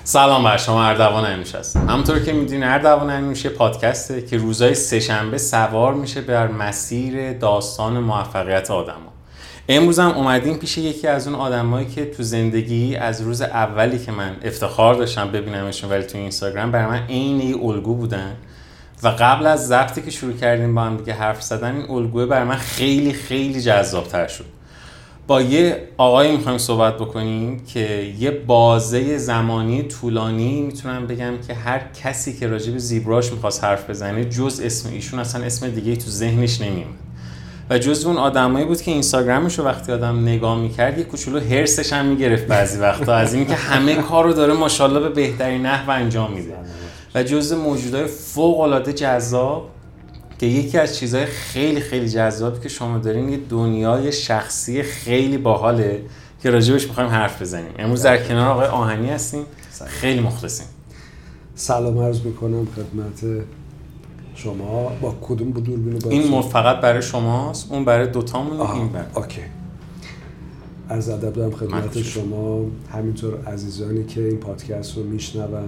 سلام بر شما، اردوان انوش هستم. همونطور که میدونید اردوان انوش پادکسته که روزهای سه‌شنبه سوار میشه بر مسیر داستان موفقیت آدما. امروز هم اومدیم پیش یکی از اون آدمایی که تو زندگی از روز اولی که من افتخار داشتم ببینمشون ولی تو اینستاگرام برای من عین یه الگو بودن و قبل از ضبطی که شروع کردیم با هم دیگه حرف زدن این الگوه برای من خیلی خیلی جذاب‌تر شد. با یه آقایی میخوایم صحبت بکنیم که یه بازه زمانی طولانی میتونم بگم که هر کسی که راجع به زیبراش میخواست حرف بزنه جز اسم ایشون اصلا اسم دیگه تو ذهنش نمیومد و جز اون آدمایی بود که اینستاگرامش رو وقتی آدم نگاه میکرد یه کوچولو هرسش هم میگرفت بعضی وقتا از این که همه کار رو داره ماشاءالله به بهترین نحو انجام میده و جز موجودای فوق العاده جذاب که یکی از چیزهای خیلی خیلی جذابی که شما دارین یه دنیای شخصی خیلی باحاله که راجبش می‌خوایم حرف بزنیم. امروز در کنار آقای آهنی هستیم. خیلی مخلصیم. سلام عرض می‌کنم خدمت شما. با کدوم دوربینو باید؟ این فقط برای شماست، اون برای دوتامون. این برای اوکی. عرض ادب دارم خدمت شما، همینطور عزیزانی که این پادکست رو میشنون.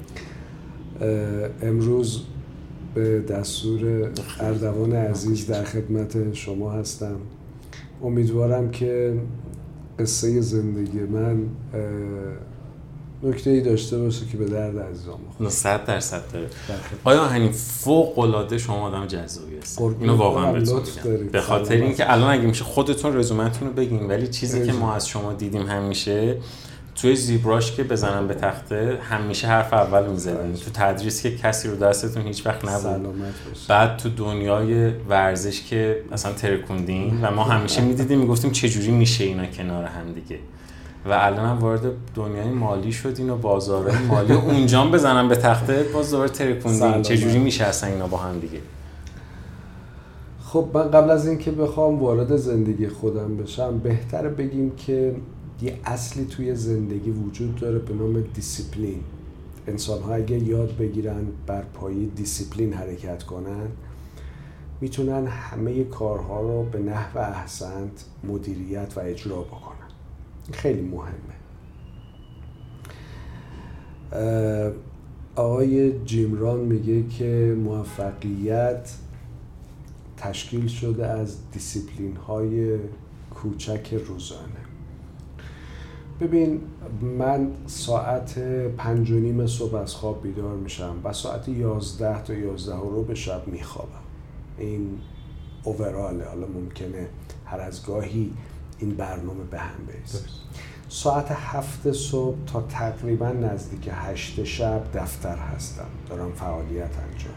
امروز به دستور اردوان عزیز در خدمت شما هستم. امیدوارم که قصه زندگی من نکته‌ای داشته باشه که به درد عزیزان بخوره. 100% داره. آیا آهنی فوق العاده شما آدم جذابی هست. اینو واقعا بهتون میگم. به خاطر اینکه الان اگه میشه خودتون رزومتون رو بگین، ولی چیزی که ما از شما دیدیم همیشه توی زیبراش که بزنم به تخته همیشه حرف اول میزدن، تو تدریس که کسی رو دستتون هیچ وقت نبود، بعد تو دنیای ورزش که اصلا ترکوندین و ما همیشه میدیدیم میگفتیم چجوری میشه اینا کنار هم دیگه و الان هم وارد دنیای مالی شدین و بازارهای مالی اونجا بزنم به تخته باز دوباره ترکوندین، چجوری میشه اصلا اینا با هم دیگه؟ خب من قبل از این که بخوام وارد زندگی خودم بشم بهتره بگیم که یه اصلی توی زندگی وجود داره به نام دیسیپلین. انسان‌ها اگه یاد بگیرن بر پایه دیسیپلین حرکت کنن میتونن همه کارها رو به نحو احسنت مدیریت و اجرا بکنن. خیلی مهمه. آقای جیم ران میگه که موفقیت تشکیل شده از دیسیپلین‌های کوچک روزانه. ببین من ساعت 5:30 صبح از خواب بیدار میشم و ساعت 11 تا 11:15 شب میخوابم. این اووراله. حالا ممکنه هر از گاهی این برنامه به هم بریزه. ساعت 7 صبح تا تقریبا نزدیک 8 شب دفتر هستم، دارم فعالیت انجام.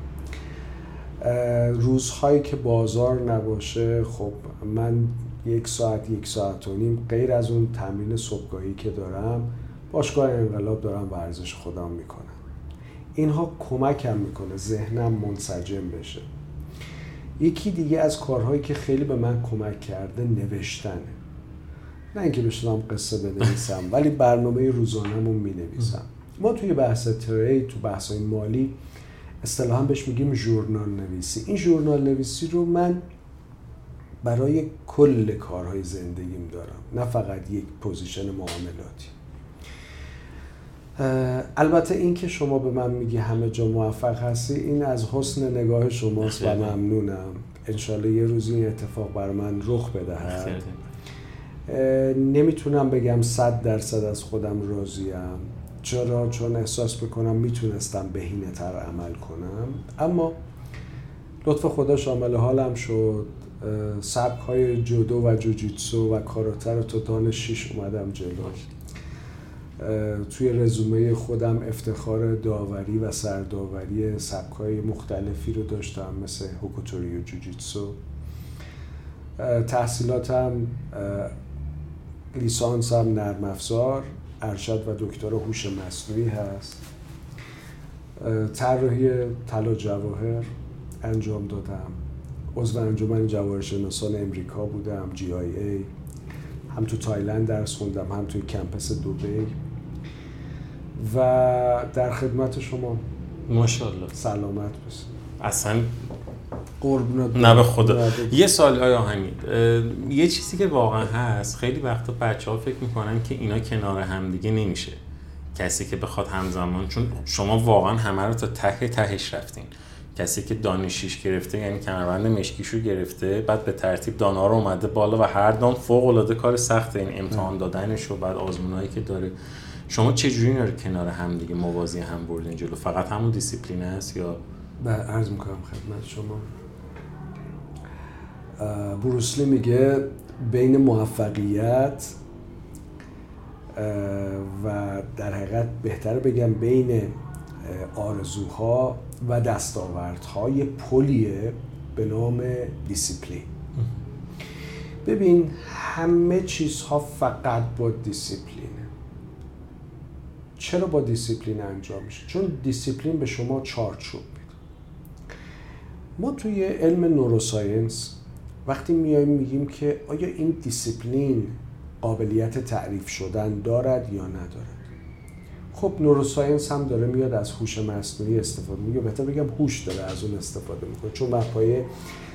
روزهایی که بازار نباشه خب من 1 ساعت 1 ساعت و نیم غیر از اون تمرین صبحگاهی که دارم باشگاه انقلاب دارم ورزش خودم میکنم. اینها کمکم میکنه ذهنم منسجم بشه. یکی دیگه از کارهایی که خیلی به من کمک کرده نوشتنه. نه اینکه بشنم قصه بنویسم ولی برنامه روزانه‌مو مینویسم. ما توی بحث ترید، تو بحث‌های مالی اصطلاحاً بهش میگیم ژورنال نویسی. این ژورنال نویسی رو من برای کل کارهای زندگیم دارم، نه فقط یک پوزیشن معاملاتی. البته این که شما به من میگی همه جا موفق هستی این از حسن نگاه شماست و ممنونم. انشالله یه روزی این اتفاق بر من رخ بدهد. نمیتونم بگم 100% از خودم راضیم. چرا؟ چون احساس بکنم میتونستم بهینه تر عمل کنم، اما لطف خدا شامل حالم شد. سبک‌های جودو و جوجیتسو و کاراته رو تا دان 6 اومدم جلو. توی رزومه خودم افتخار داوری و سرداوری سبک‌های مختلفی رو داشتم مثل هوکوتوری و جوجیتسو. تحصیلاتم لیسانسم نرم افزار، ارشد و دکترا هوش مصنوعی هست. طراحی طلا جواهر انجام دادم. عضو انجمن جواهرشناسان امریکا بودم، GIA. هم تو تایلند درس خوندم هم توی کمپس دبی و در خدمت شما. ماشاءالله. سلامت باشید. اصلا قربونت. نه به خدا. یه سوال آیا آهنی، یه چیزی که واقعا هست خیلی وقتا بچه‌ها فکر میکنن که اینا کنار هم دیگه نمیشه کسی که بخواد همزمان، چون شما واقعا همه رو تا ته تهش رفتین، کسی که دانشیش گرفته یعنی کمربند مشکیشو گرفته، بعد به ترتیب دانا رو اومده بالا و هر دام فوق العاده کار سخته، این امتحان دادنش و بعد آزمونایی که داره. شما چه جوری اینا رو کنار هم دیگه موازی هم بردین جلو؟ فقط همون دیسیپلین است یا عرض میکنم خدمت شما، بروسلی میگه بین موفقیت و در حقیقت بهتر بگم بین آرزوها و دستاوردها یه پلیه به نام دیسیپلین. ببین همه چیزها فقط با دیسیپلینه. چرا با دیسیپلین انجام میشه؟ چون دیسیپلین به شما چارچوب میده. ما توی علم نوروساینس وقتی میایم میگیم که آیا این دیسیپلین قابلیت تعریف شدن دارد یا ندارد، خب نوروساینس هم داره میاد از هوش مصنوعی استفاده میکنه، بهتر بگم هوش داره از اون استفاده میکنه، چون بر پایه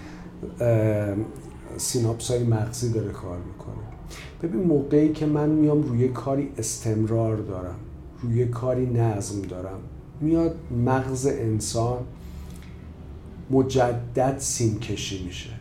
سیناپس‌های مغزی داره کار میکنه. ببین موقعی که من میام روی کاری استمرار دارم، روی کاری نظم دارم، میاد مغز انسان مجدد سیمکشی میشه.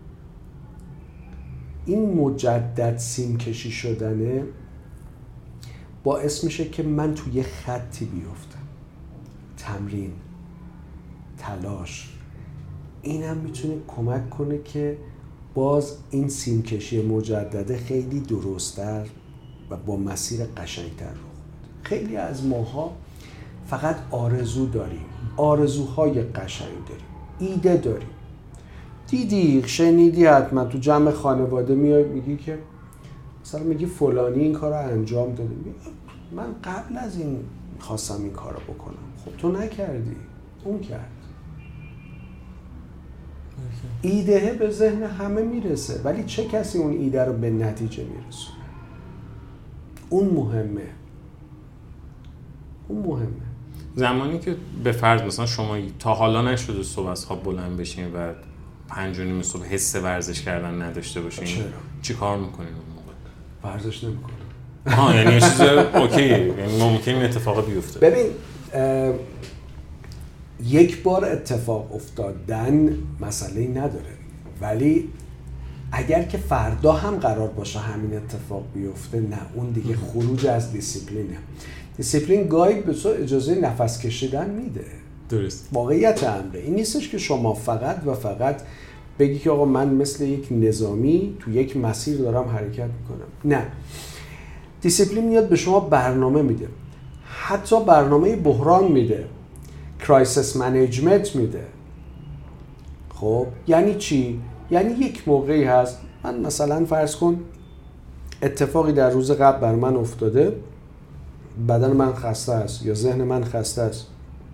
این مجدد سیمکشی شدنه باعث میشه که من توی خطی بیفتم. تمرین، تلاش، این هم میتونه کمک کنه که باز این سیمکشی مجدده خیلی درست‌تر و با مسیر قشنگتر رخ بده. خیلی از ماها فقط آرزو داریم، آرزوهای قشنگ داریم، ایده داریم. دیدی، شنیدی حتما تو جمع خانواده میای میگی که مثلا میگی فلانی این کار رو انجام داده، من قبل از این خواستم این کار رو بکنم، خب تو نکردی، اون کرد. ایده به ذهن همه میرسه، ولی چه کسی اون ایده رو به نتیجه میرسونه؟ اون مهمه. زمانی که به فرض مثلا شما تا حالا نشده صبح از خواب بلند بشین و 5:30 صبح حس ورزش کردن نداشته باشین، چرا؟ چی کار میکنین اون موقع؟ ورزش نمیکنم. یعنی یه چیز اوکیه، یعنی ممکن این اتفاق بیفته. ببین یک بار اتفاق افتادن مسئله‌ای نداره، ولی اگر که فردا هم قرار باشه همین اتفاق بیفته، نه، اون دیگه خروج از دیسیپلینه. دیسیپلین گاهی به تو اجازه نفس کشیدن میده. درست. واقعیت امره این نیستش که شما فقط و فقط بگی که آقا من مثل یک نظامی تو یک مسیر دارم حرکت میکنم. نه، دیسیپلین میاد به شما برنامه میده، حتی برنامه بحران میده، کرایسیس منیجمنت میده. خب یعنی چی؟ یعنی یک موقعی هست من مثلا فرض کن اتفاقی در روز قبل بر من افتاده، بدن من خسته است یا ذهن من خسته است،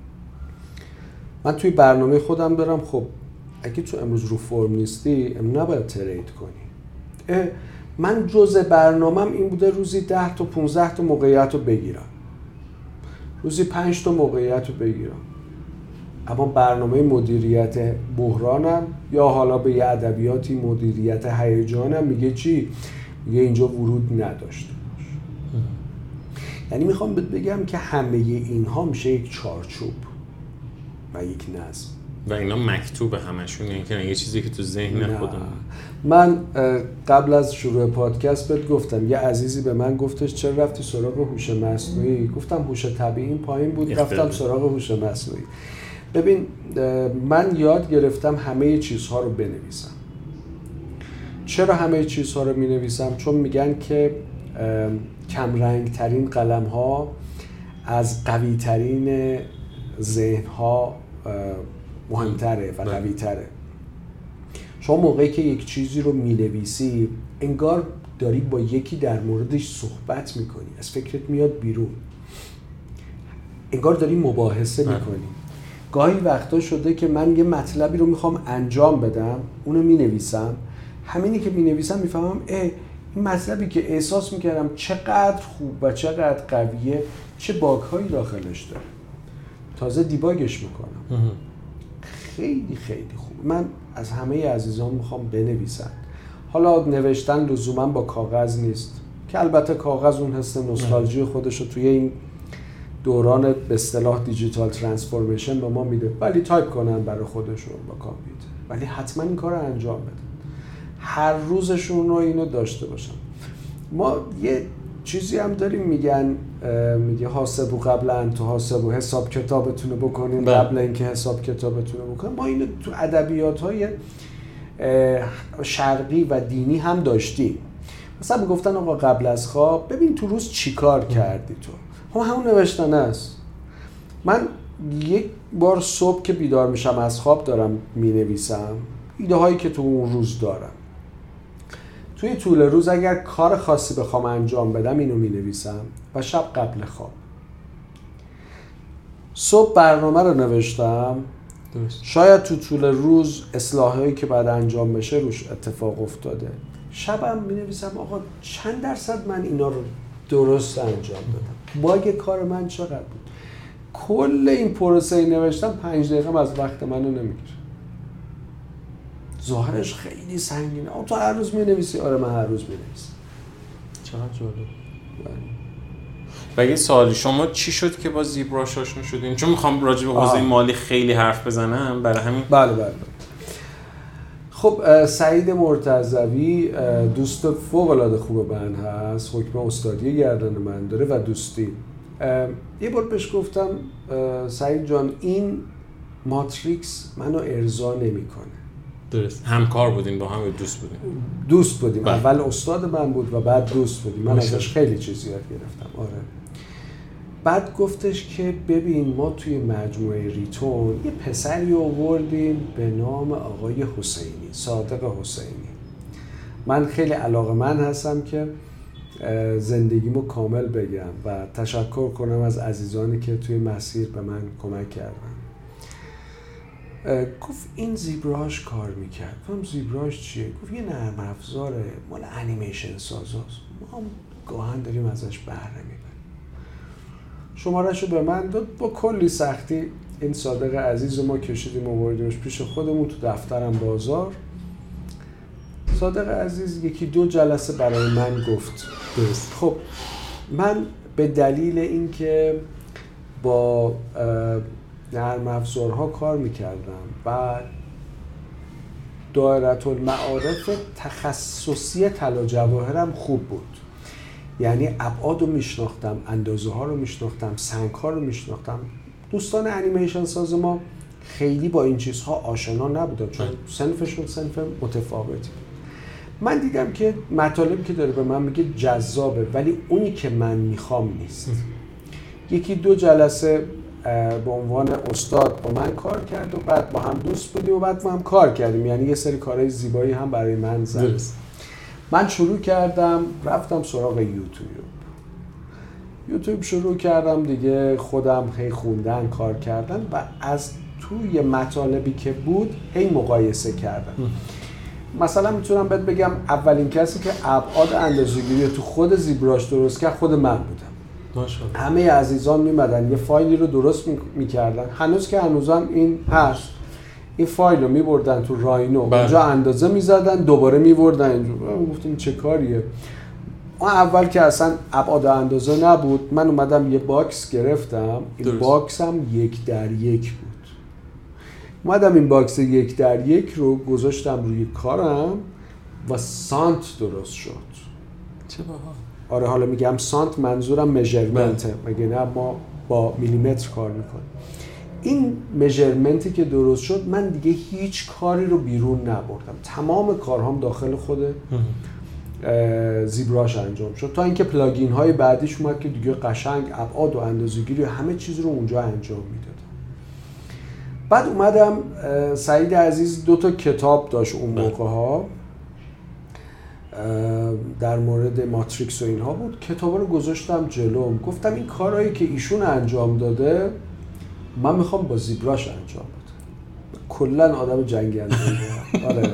من توی برنامه خودم دارم خب اگه تو امروز رو فرم نیستی نباید ترید کنی. من جزء برنامه‌م این بوده روزی 10 تا 15 تا موقعیت رو بگیرم، روزی 5 تا موقعیت رو بگیرم، اما برنامه مدیریت بحرانم یا حالا به یه ادبیاتی مدیریت هیجانم میگه چی؟ میگه اینجا ورود نداشته باش. یعنی میخوام بگم که همه اینها میشه یک چارچوب و یک نظم و اینا مکتوبه همشون، یعنی که یه چیزی که تو ذهن خودم. من قبل از شروع پادکست بهت گفتم یه عزیزی به من گفتش چرا رفتی سراغ هوش مصنوعی؟ گفتم هوش طبیعی پایین بود، رفتم سراغ هوش مصنوعی. ببین من یاد گرفتم همه چیزها رو بنویسم. چرا همه چیزها رو می‌نویسم؟ چون میگن که کم رنگ ترین قلم ها از قوی ترین ذهن ها مهمتره و قوی تره. شما موقعی که یک چیزی رو می‌نویسی انگار داری با یکی در موردش صحبت می‌کنی، از فکرت میاد بیرون، انگار داری مباحثه می‌کنی. گاهی وقتا شده که من یه مطلبی رو میخوام انجام بدم، اونو مینویسم، همینی که مینویسم میفهمم این مطلبی که احساس میکردم چقدر خوب و چقدر قویه، چه باگ‌هایی داخلش داره، تازه دیباگش میکنم. خیلی خیلی خوب. من از همه عزیزان میخوام بنویسن. حالا نوشتن لزوما با کاغذ نیست که البته کاغذ اون حس نوستالژی خودش رو توی این دوران به اصطلاح دیجیتال ترانسفورمیشن به ما میده، ولی تایپ کنن برای خودشون با کامپیوتر، ولی حتما این کار رو انجام بدن، هر روزشون رو اینو داشته باشن. ما یه چیزی هم داریم میگه حاسبو قبل ان تحاسبو، حساب کتابتون رو بکنین قبل اینکه حساب کتابتون رو بکنین. ما اینو تو ادبیات‌های شرقی و دینی هم داشتیم. مثلا میگفتن آقا قبل از خواب ببین تو روز چی کار کردی تو، همون نوشتن است. من یک بار صبح که بیدار میشم از خواب دارم مینویسم ایده هایی که تو اون روز دارم. توی طول روز اگر کار خاصی بخوام انجام بدم اینو مینویسم و شب قبل خواب. صبح برنامه رو نوشتم، شاید تو طول روز اصلاحایی که بعد انجام بشه روش اتفاق افتاده. شبم می‌نویسم آقا چند درصد من اینا رو درست انجام دادم، باگ کار من چقدر بود. کل این پروسه نوشتم 5 دقیقه از وقت منو نمیگیره. ظاهرش خیلی سنگینه. تو هر روز می‌نویسی؟ آره من هر روز می‌نویسم. چقدر جالب. و یه سوالی، شما چی شد که با زیبراش آشنا شدین؟ چون میخوام راجع به حوزه مالی خیلی حرف بزنم، برای همین. بله. خب سعید مرتضوی دوست فوق‌العاده خوب من هست، حکم استادی گردن من داره و دوستی. یه بار بهش گفتم سعید جان این ماتریکس منو ارضا نمی‌کنه. درست. همکار بودین با هم یا دوست بودیم. اول استاد من بود و بعد دوست بودیم. من ازش خیلی چیز یاد گرفتم. آره. بعد گفتش که ببین ما توی مجموعه ریتون یه پسری آوردیم به نام آقای حسینی، صادق حسینی. من خیلی علاقه‌مند هستم که زندگیمو کامل بگم و تشکر کنم از عزیزانی که توی مسیر به من کمک کردن. گفت این زیبراش کار میکرد. گفتم زیبراش چیه؟ گفت یه نرم افزاره مال انیمیشن سازاست، ما هم گاهن داریم ازش بهره میبریم. شماره‌شو به من داد، با کلی سختی این صادق عزیز رو ما کشیدیم آوردیمش پیش خودمون تو دفترم بازار. صادق عزیز 1-2 جلسه برای من گفت. درست. خب من به دلیل اینکه با نرم افزارها کار میکردم و دایره المعارف تخصصی طلا جواهرم خوب بود، یعنی ابعاد رو میشناختم، اندازه ها رو میشناختم، سنگ ها رو میشناختم. دوستان انیمیشن ساز ما خیلی با این چیزها آشنا نبودن چون صنفشون صنف متفاوتی. من دیدم که مطالبی که داره به من میگه جذابه ولی اونی که من میخوام نیست. 1-2 جلسه به عنوان استاد با من کار کرد و بعد با هم دوست بودیم و بعد با هم کار کردیم، یعنی یه سری کارهای زیبایی هم برای من زد. من شروع کردم رفتم سراغ یوتیوب شروع کردم دیگه، خودم هی خوندن کار کردن و از توی مطالبی که بود هی مقایسه کردم. مثلا میتونم بهت بگم اولین کسی که ابعاد اندازه‌گیری تو خود زیبراش درست کرد خود من بودم. ماشاءالله. همه عزیزان میمدن یه فایلی رو درست میکردن، هنوز که هنوزم این هست، این فایل رو میبردن تو راینو اونجا اندازه میزدن دوباره میبردن اینجا. گفتیم چه کاریه؟ اون اول که اصلا ابعاد اندازه نبود، من اومدم یه باکس گرفتم، این درست. باکس هم 1:1 بود. اومدم این باکس 1:1 رو گذاشتم روی کارم و سانت درست شد. چه باحال. آره حالا میگم سانت منظورم میجرمنته، مگه نه ما با میلیمتر کار میکنیم. این میجرمنتی که درست شد من دیگه هیچ کاری رو بیرون نبردم، تمام کارهام داخل خود زیبراش انجام شد تا اینکه پلاگین های بعدیش اومد که دیگه قشنگ ابعاد و اندازه‌گیری و همه چیز رو اونجا انجام میدادم. بعد اومدم سعید عزیز 2 کتاب داشت اون موقع ها در مورد ماتریکس و اینها بود، کتابا رو گذاشتم جلوم، گفتم این کارهایی که ایشون انجام داده من میخوام با زیبراش انجام بدم. کلا آدم جنگنده. آره.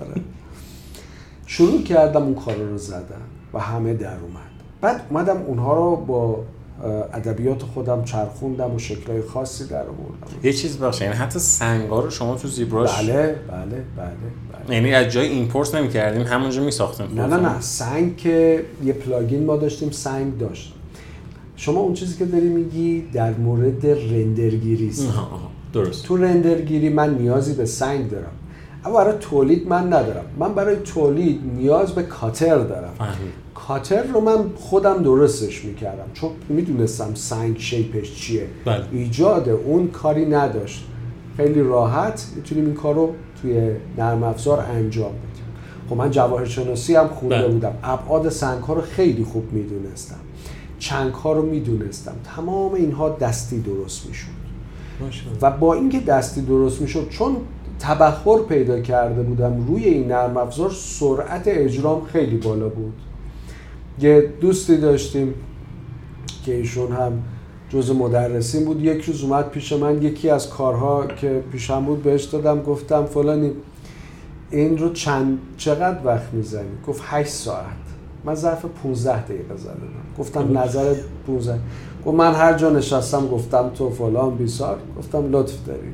شروع کردم اون کارا رو زدم و همه در اومد. بعد اومدم اونها رو با ادبیات خودم چرخوندم و شکل‌های خاصی در آوردم. یه چیز باشه، یعنی حتی سنگا رو شما تو زیبراش بله. یعنی از جای ایمپورت نمی‌کردیم، همونجا می‌ساختیم؟ نه سنگ که یه پلاگین ما داشتیم، سنگ داشت. شما اون چیزی که داری میگی در مورد رندرگیری است. درست. تو رندرگیری من نیازی به سنگ دارم، اما برای تولید من ندارم. من برای تولید نیاز به کاتر دارم. کاتر رو من خودم درستش میکردم چون میدونستم سنگ شیپش چیه. ایجاد اون کاری نداشت. خیلی راحت میتونیم این کار رو توی نرم افزار انجام بدیم. خب من جواهرشناسی هم خونده بودم، ابعاد سنگ ها رو خیلی خوب میدونستم، چنگ ها رو میدونستم، تمام اینها دستی درست میشد. و با اینکه دستی درست میشد، چون تبخر پیدا کرده بودم روی این نرم افزار، سرعت اجرام خیلی بالا بود. یه دوستی داشتیم که ایشون هم جزء مدرسین بود. یک روز اومد پیش من، یکی از کارها که پیشم بود بهش دادم، گفتم فلانی این رو چقدر وقت میزنی؟ گفت 8 ساعت. من ظرف 15 دقیقه زدم. گفتم نظر 15. گفت من هر جا نشستم گفتم تو فلان بیسار. گفتم لطف داری.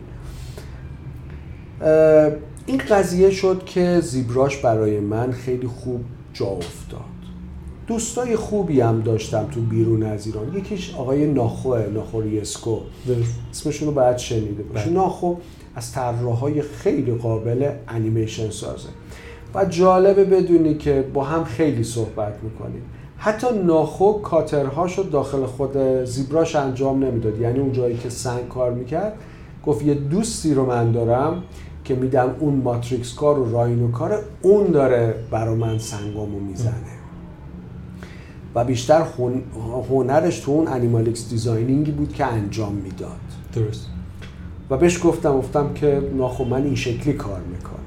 این قضیه شد که زیبراش برای من خیلی خوب جا افتاد. دوستای خوبی هم داشتم تو بیرون از ایران. یکیش آقای ناخو ریسکو، اسمشون رو باید شنیده باشی. ناخو از طراحای خیلی قابل انیمیشن سازه و جالبه بدونی که با هم خیلی صحبت میکنیم. حتی ناخو کاترهاشو داخل خود زیبراش انجام نمیداد. یعنی اون جایی که سنگ کار میکرد گفت یه دوستی رو من دارم که میدم اون ماتریکس کار و راینو کار، اون داره برا من سنگامو میزنه. و بیشتر هنرش تو اون انیمالیکس دیزاینینگی بود که انجام میداد. درست. و بهش گفتم که ناخو من این شکلی کار میکنم.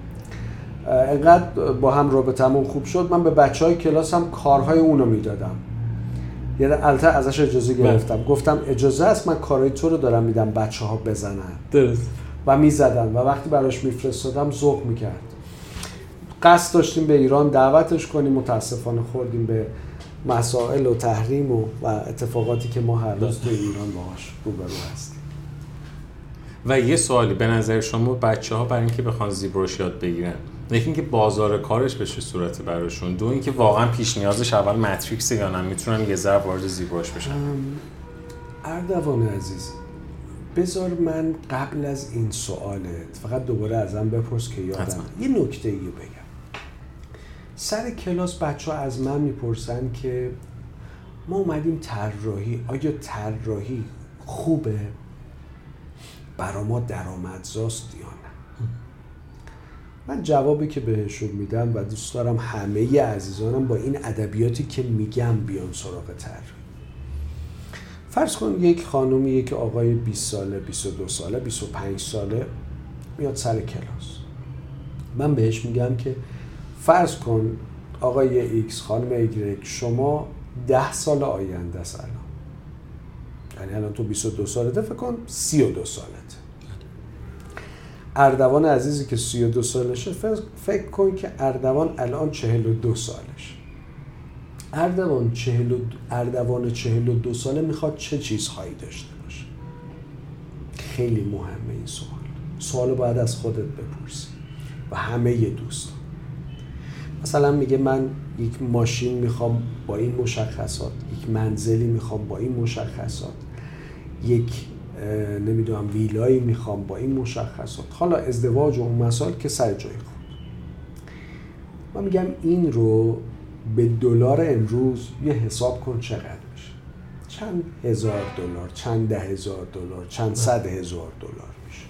انقدر با هم رابطمون خوب شد، من به بچهای کلاسم کارهای اونو میدادم. یعنی البته ازش اجازه گرفتم. گفتم اجازه است من کارهای تو رو دارم میدم بچه‌ها بزنن. درست. و میزدن و وقتی براش میفرستادم ذوق میکرد. قصد داشتیم به ایران دعوتش کنیم، متاسفانه خوردیم به مسائل و تحریم و اتفاقاتی که ما هر روز تو ایران باهاش روبرو هستیم. و یه سوالی، به نظر شما بچه‌ها برای اینکه بخوان زیبراش یاد بگیرن، یکی اینکه بازار کارش به چه صورته براشون، دو اینکه واقعا پیش نیازش اول ماتریکس یا نه میتونن یه ذره وارد زیبراش بشن؟ اردوان عزیز، بذار من قبل از این سوالت فقط دوباره ازم بپرس که یادم یه نکته‌ای بگم. سر کلاس بچه‌ها از من میپرسن که ما اومدیم طراحی، آیا طراحی خوبه؟ برا ما درآمدزاست یا نه؟ من جوابی که بهشون میدم و دوست دارم همه عزیزانم با این ادبیاتی که میگم بیان سراغ طراحی. فرض کن یک خانومی، یک آقای 20 ساله، 22 ساله، 25 ساله میاد سر کلاس. من بهش میگم که فرض کن آقای ایکس، خانم ایگرگ، شما 10 سال آینده است الان. یعنی الان تو 22 سالته، فکر کن 32 سالته. اردوان عزیزی که 32 سالشه، فکر کن که اردوان الان 42 سالشه. اردوان 42 ساله میخواد چه چیزهایی داشته باشه؟ خیلی مهمه این سوال باید از خودت بپرسی و همه دوستان. مثلا میگه من یک ماشین میخوام با این مشخصات، یک منزلی میخوام با این مشخصات، یک نمیدونم ویلایی میخوام با این مشخصات. حالا ازدواج و اون مسائل که سر جای خود. من میگم این رو به دلار امروز یه حساب کن چقدر میشه. چند هزار دلار، چند 10,000 دلار، چند 100,000 دلار میشه.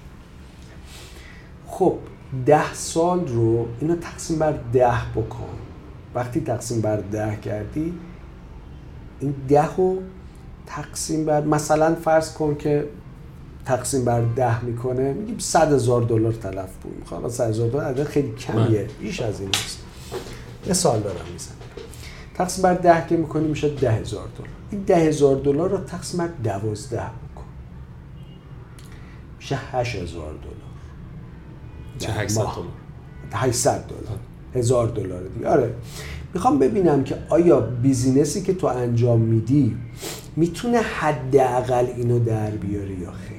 خب 10 سال رو اینو تقسیم بر 10 بکن. وقتی تقسیم بر 10 کردی، این 10 رو تقسیم بر، مثلا فرض کن که تقسیم بر 10 میکنه، میگیم 100,000 دلار تلف بود. حالا 100,000 دلار عدد خیلی کمیه، بیش از این است. یه سال دارم میزنم. تقسیم بر 10 که میکنی میشه 10,000 دلار. این 10,000 دلار رو تقسیم بر 12 بکن، میشه 8,000 دلار. چه 800 دلار؟ 800 دلار، 1000 دلار دیگه. آره، میخوام ببینم که آیا بیزینسی که تو انجام میدی میتونه حداقل اینو در بیاره یا خیر.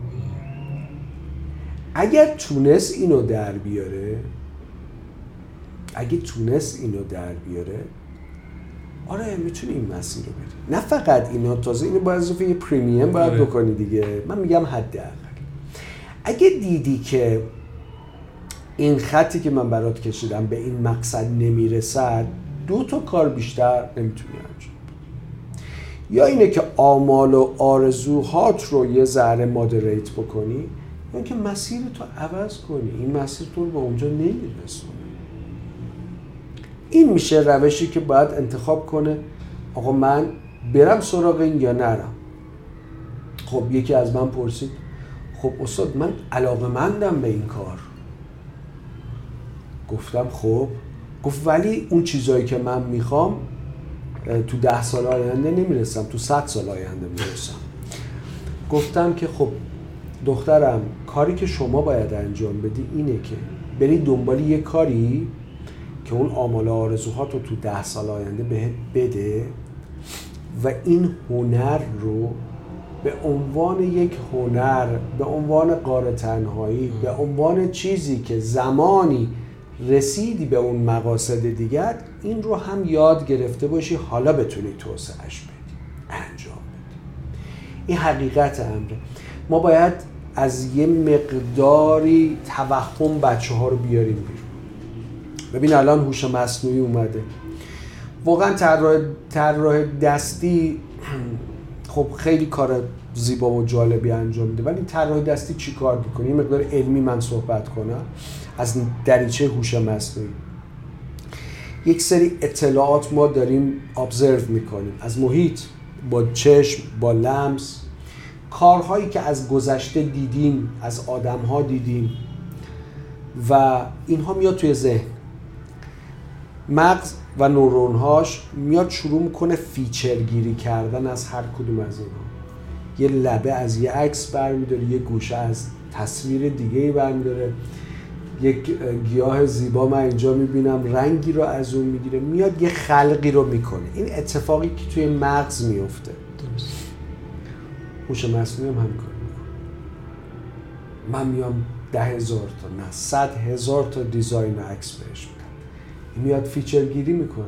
اگر تونست اینو در بیاره، آره میتونی این مسیر رو بری. نه فقط اینا، تازه اینو باید اضافه یه پریمیم باید بکنی دیگه. من میگم حداقل اگه دیدی که این خطی که من برات کشیدم به این مقصد نمیرسد، 2 تا کار بیشتر نمیتونی انجام بدی. یا اینه که آمال و آرزوهات رو یه ذره مادریت بکنی، یا اینکه مسیر تو عوض کنی. این مسیر تو رو به اونجا نمیرسونه. این میشه روشی که باید انتخاب کنه آقا من برم سراغ این یا نرم. خب یکی از من پرسید خب استاد من علاقه‌مندم به این کار. گفتم خب. گفت ولی اون چیزایی که من میخوام تو 10 سال آینده نمیرسم، تو 100 سال آینده میرسم. گفتم که خب دخترم کاری که شما باید انجام بدی اینه که بری دنبال یه کاری که اون آمال و آرزوهات رو تو 10 سال آینده بهت بده و این هنر رو به عنوان یک هنر، به عنوان غار تنهایی، به عنوان چیزی که زمانی رسیدی به اون مقاصد دیگر، این رو هم یاد گرفته باشی، حالا بتونی توسعهش بدی، انجام بدی. این حقیقت امره. ما باید از یه مقداری توهم بچه ها رو بیاریم بیرون. ببین الان هوش مصنوعی اومده، واقعا طراح دستی خب خیلی کار زیبا و جالبی انجام میده، ولی طراح دستی چی کار میکنه؟ یه مقدار علمی من صحبت کنم از دریچه هوش مصنوعی. یک سری اطلاعات ما داریم ابزرو میکنیم از محیط، با چشم، با لمس، کارهایی که از گذشته دیدیم، از آدم‌ها دیدیم و اینها میاد توی ذهن. مغز و نورون‌هاش میاد شروع میکنه فیچر گیری کردن از هر کدوم از اینها. یه لبه از یه عکس برمی‌داره، یه گوشه از تصویر دیگه‌ای برمی‌داره، یک گیاه زیبا من اینجا میبینم رنگی رو از اون میگیره، میاد یه خلقی رو میکنه. این اتفاقی که توی مغز میفته. هوش مصنوعی هم همین کار میکنه. من میام 10,000 تا نه 100,000 تا دیزاین و عکس بهش میدم، این میاد فیچر گیری میکنه.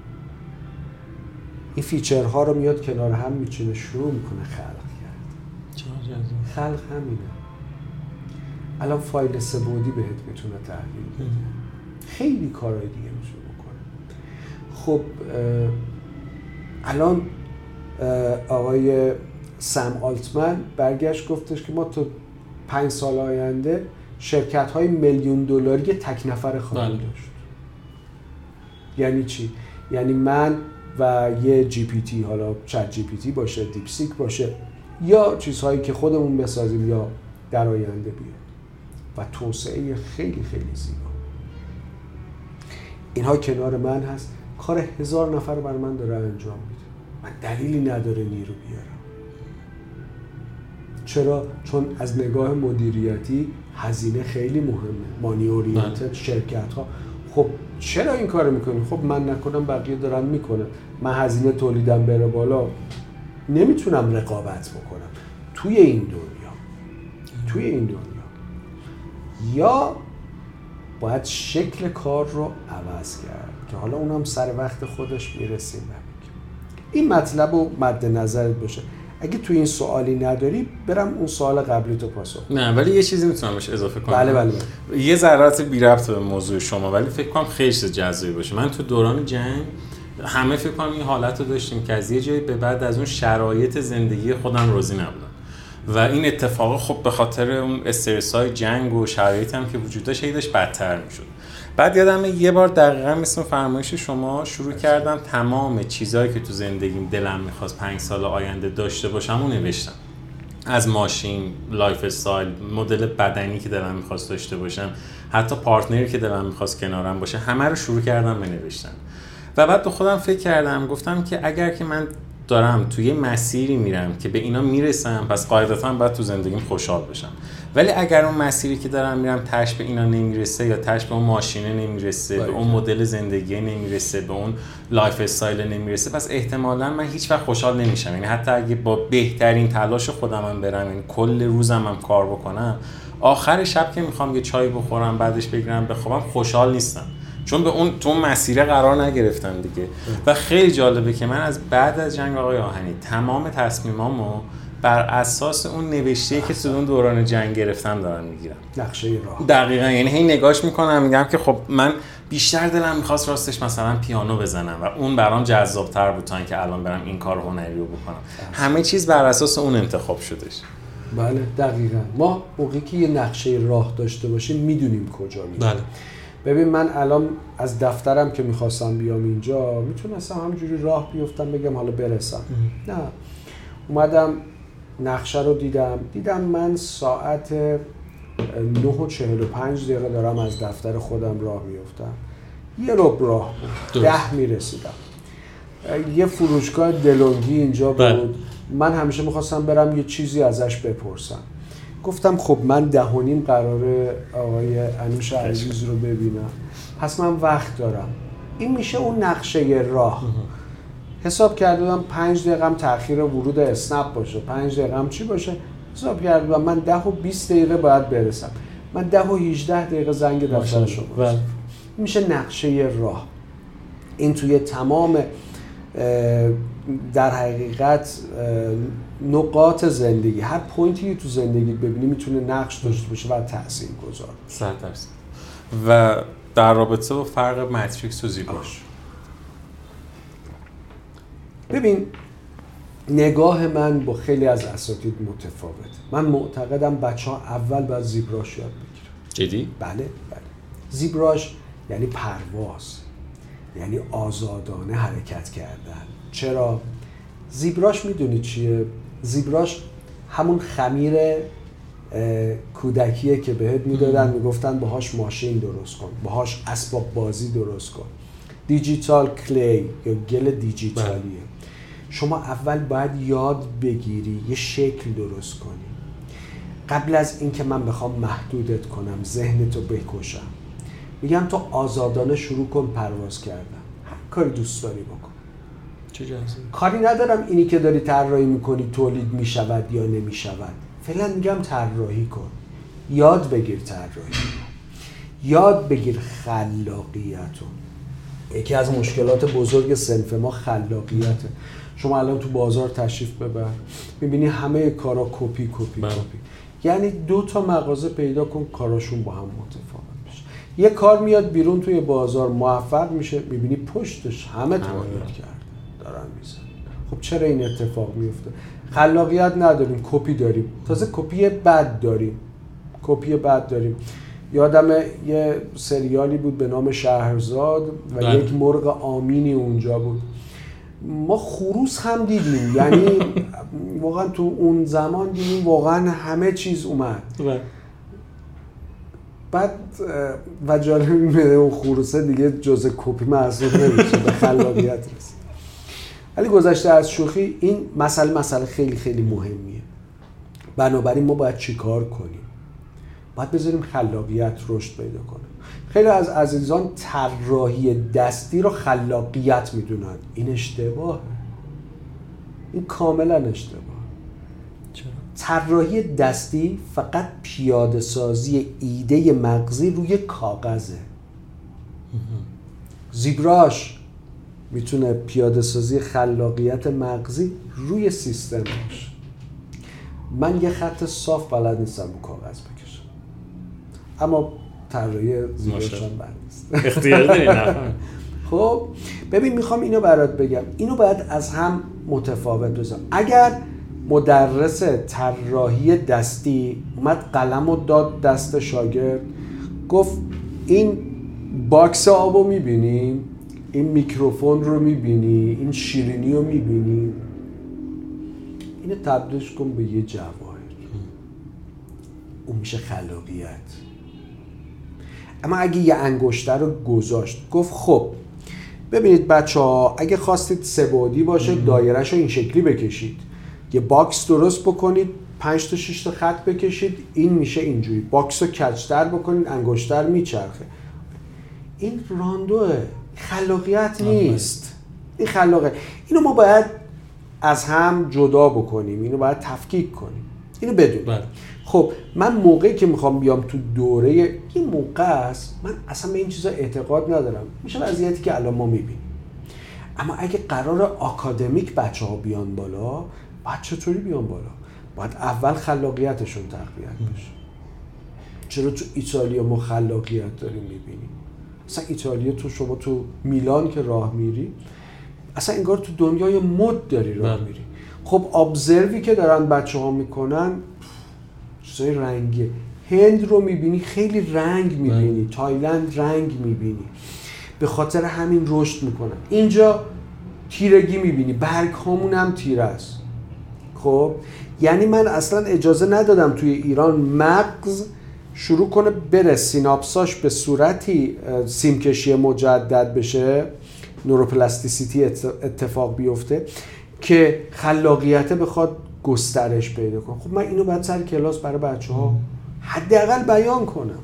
این فیچرها رو میاد کنار هم میچینه، شروع میکنه خلق کرد. خلق همینه. الان فایل سه‌بعدی بهت میتونه تحویل بده، خیلی کارهای دیگه میتونه بکنه. خب الان آقای سم آلتمن برگشت گفتش که ما تو 5 سال آینده شرکت‌های میلیون دلاری تک نفره خواهیم داشت. یعنی چی؟ یعنی من و یه جی پی تی، حالا چت جی پی تی باشه، دیپسیک باشه، یا چیزهایی که خودمون بسازیم یا در آینده بیاد و توسعه خیلی خیلی زیبا. اینها کنار من هست، کار 1000 نفر بر من داره انجام میده. من دلیلی نداره نیرو بیارم. چرا؟ چون از نگاه مدیریتی هزینه خیلی مهمه. مانی اورینتد شرکت ها خب چرا این کارو میکنی؟ خب من نکنم بقیه دارن میکنن، من هزینه تولیدم بره بالا، نمیتونم رقابت بکنم توی این دنیا. یا باید شکل کار رو عوض کرد که حالا اونم سر وقت خودش میرسیم. این مطلب رو مد نظرت باشه. اگه تو این سوالی نداری برم اون سوال قبلی تو پاسخ. نه ولی یه چیزی میتونم بهش اضافه کنم. بله. یه ذرات بی ربط به موضوع شما ولی فکر کنم خیلی جذابی باشه. من تو دوران جنگ همه فکر کنم این حالت رو داشتیم که از یه جایی به بعد از اون شرایط زندگی خودم راضی نبودم و این اتفاق خب به خاطر اون استرس‌های جنگ و شرایطی هم که وجود داشت داشت بدتر میشد. بعد یادمه یه بار دقیقاً مثل فرمایش شما شروع کردم تمام چیزایی که تو زندگیم دلم می‌خواست 5 سال آینده داشته باشم و نوشتم. از ماشین، لایف استایل، مدل بدنی که دلم می‌خواست داشته باشم، حتی پارتنری که دلم می‌خواست کنارم باشه، همه رو شروع کردم به نوشتن. و بعد به خودم فکر کردم، گفتم که اگر که من دارم توی مسیری میرم که به اینا میرسم، پس قاعدتاً باید تو زندگیم خوشحال بشم. ولی اگر اون مسیری که دارم میرم تاش به اینا نمیرسه، یا تاش به اون ماشینه نمیرسه، به اون مدل زندگی نمیرسه، به اون لایف استایل نمیرسه، پس احتمالاً من هیچ وقت خوشحال نمیشم. یعنی حتی اگه با بهترین تلاش خودم برم، یعنی کل روزم هم کار بکنم، آخر شب که میخوام یه چای بخورم بعدش بگیرم بخوابم خوشحال نیستم. چون به اون تو مسیر قرار نگرفتم دیگه. و خیلی جالبه که من از بعد از جنگ آقای آهنی تمام تصمیمامو بر اساس اون نوشته‌ای که تو اون دوران جنگ گرفتم دارم میگیرم. نقشه راه. دقیقاً، یعنی هی نگاش میکنم میگم که خب من بیشتر دلم میخواست راستش مثلا پیانو بزنم و اون برام جذاب‌تر بود تا اینکه الان برم این کار هنری رو بکنم. همه چیز بر اساس اون انتخاب شدش. بله دقیقاً. ما موقعی که یه نقشه راه داشته باشیم میدونیم کجا میریم. بله. ببین من الان از دفترم که میخواستم بیام اینجا میتونستم همجوری راه بیفتم بگم حالا برسم. نه، اومدم نقشه رو دیدم من ساعت 9:45 دارم از دفتر خودم راه میفتم. یه ربع راه بود، 10 میرسیدم. یه فروشگاه دلونگی اینجا بود. من همیشه میخواستم برم یه چیزی ازش بپرسم. گفتم خب من 10:30 قراره آقای انوش عزیز رو ببینم، پس من وقت دارم. این میشه اون نقشه راه. حساب کردم 5 دقیقه‌ام تأخیر ورود اسنپ باشه، 5 دقیقه‌ام چی باشه، حساب کردم من 10:20 باید برسم. من 10:18 زنگ دفتر شما. میشه نقشه راه. این توی تمام در حقیقت نقاط زندگی، هر پوینتی تو زندگی ببینی میتونه نقش داشته باشه و تأثیر گذار. 100%. و در رابطه با فرق ماتریکس و زیبراش، ببین نگاه من با خیلی از اساتید متفاوت. من معتقدم بچه‌ها اول باید زیبراش یاد بگیرن. جدی؟ بله. زیبراش یعنی پرواز، یعنی آزادانه حرکت کردن. چرا؟ زیبراش میدونی چیه؟ زیبراش همون خمیر کودکیه که بهت میدادن میگفتن باهاش ماشین درست کن، باهاش اسباب بازی درست کن. دیجیتال کلی یا گل دیجیتالیه. شما اول باید یاد بگیری یه شکل درست کنی قبل از اینکه من بخوام محدودت کنم، ذهنتو بکشم. میگم تو آزادانه شروع کن پرواز کردن، هر کاری دوست داری بکن. چه جالب. کاری ندارم اینی که داری طراحی میکنی تولید میشود یا نمیشود. فعلا میگم طراحی کن، یاد بگیر طراحی، یاد بگیر خلاقیتو. یکی از مشکلات بزرگ صنف ما خلاقیته. شما الان تو بازار تشریف ببر، میبینی همه کارا کپی. یعنی 2 مغازه پیدا کن کاراشون با هم متفاوت بشه. یه کار میاد بیرون توی بازار موفق میشه، میبینی پشتش همه تولید کرده دارن میزن. خب چرا این اتفاق میفته؟ خلاقیت نداریم، کپی داریم. تازه کپی بد داریم. یادم یه سریالی بود به نام شهرزاد و یک مرغ آمینی اونجا بود. ما خروس هم دیدیم، یعنی واقعا تو اون زمان دیدیم واقعا همه چیز اومد. بعد و جالب می‌بینه اون خروسه دیگه جزء کپی محسوب نمیشه، به خلاقیت رسید. ولی گذشته از شوخی، این مسئله خیلی خیلی مهمیه. بنابراین ما باید چی کار کنیم؟ باید بذاریم خلاقیت رشد پیدا کنه. خیلی از عزیزان طراحی دستی رو خلاقیت میدونن. این اشتباهه. این کاملا اشتباهه. چرا؟ طراحی دستی فقط پیاده سازی ایده مغزی روی کاغذه. زیبراش میتونه پیاده سازی خلاقیت مغزی روی سیستم باشه. من یه خط صاف بلد نیستم رو کاغذ بکشم، اما طراحی زیبراش هم بلد نیست. اختیار داری نه؟ خب ببین میخوام اینو برات بگم، اینو باید از هم متفاوت بزنم. اگر مدرس طراحی دستی اومد قلم و داد دست شاگرد، گفت این باکس آبو میبینی، این میکروفون رو میبینی، این شیرینی رو میبینی، اینو تبدیلش کن به یه جواهر. اون میشه خلاقیت. اما اگه یه انگشتر رو گذاشت، گفت خب ببینید بچه‌ها، اگه خواستید 3 بعدی باشه دایره‌ش رو این شکلی بکشید، یه باکس درست بکنید، 5 تا 6 تا خط بکشید، این میشه اینجوری. باکس رو کج‌تر بکنید، انگشتر میچرخه. این راندوه، خلاقیت نیست. این خلاقه. اینو ما باید از هم جدا بکنیم، اینو باید تفکیک کنیم. اینو بدون. خب من موقعی که میخوام بیام تو دوره، یه موقع است من اصلا به این چیزا اعتقاد ندارم، میشه وضعیتی که الان ما میبینیم. اما اگه قرار آکادمیک بچه ها بیان بالا، باید چطوری بیان بالا؟ باید اول خلاقیتشون تقویت بشه. چرا تو ایتالیا ما خلاقیت داریم میبینیم؟ اصلا ایتالیا شما تو میلان که راه میری، اصلا انگار تو دنیای مد داری راه میری. خب ابزروی که دارن بچه ها میکنن چیزای رنگی، هند رو میبینی خیلی رنگ میبینی، تایلند رنگ میبینی، به خاطر همین رشد میکنن. اینجا تیرگی میبینی، برگ هامون هم تیره است. خب یعنی من اصلا اجازه ندادم توی ایران مغز شروع کنه بره سیناپساش به صورتی سیمکشی مجدد بشه، نوروپلاستیسیتی اتفاق بیفته که خلاقیت بخواد گسترش پیدا کنه. خب من اینو باید سر کلاس برای بچه‌ها حداقل بیان کنم.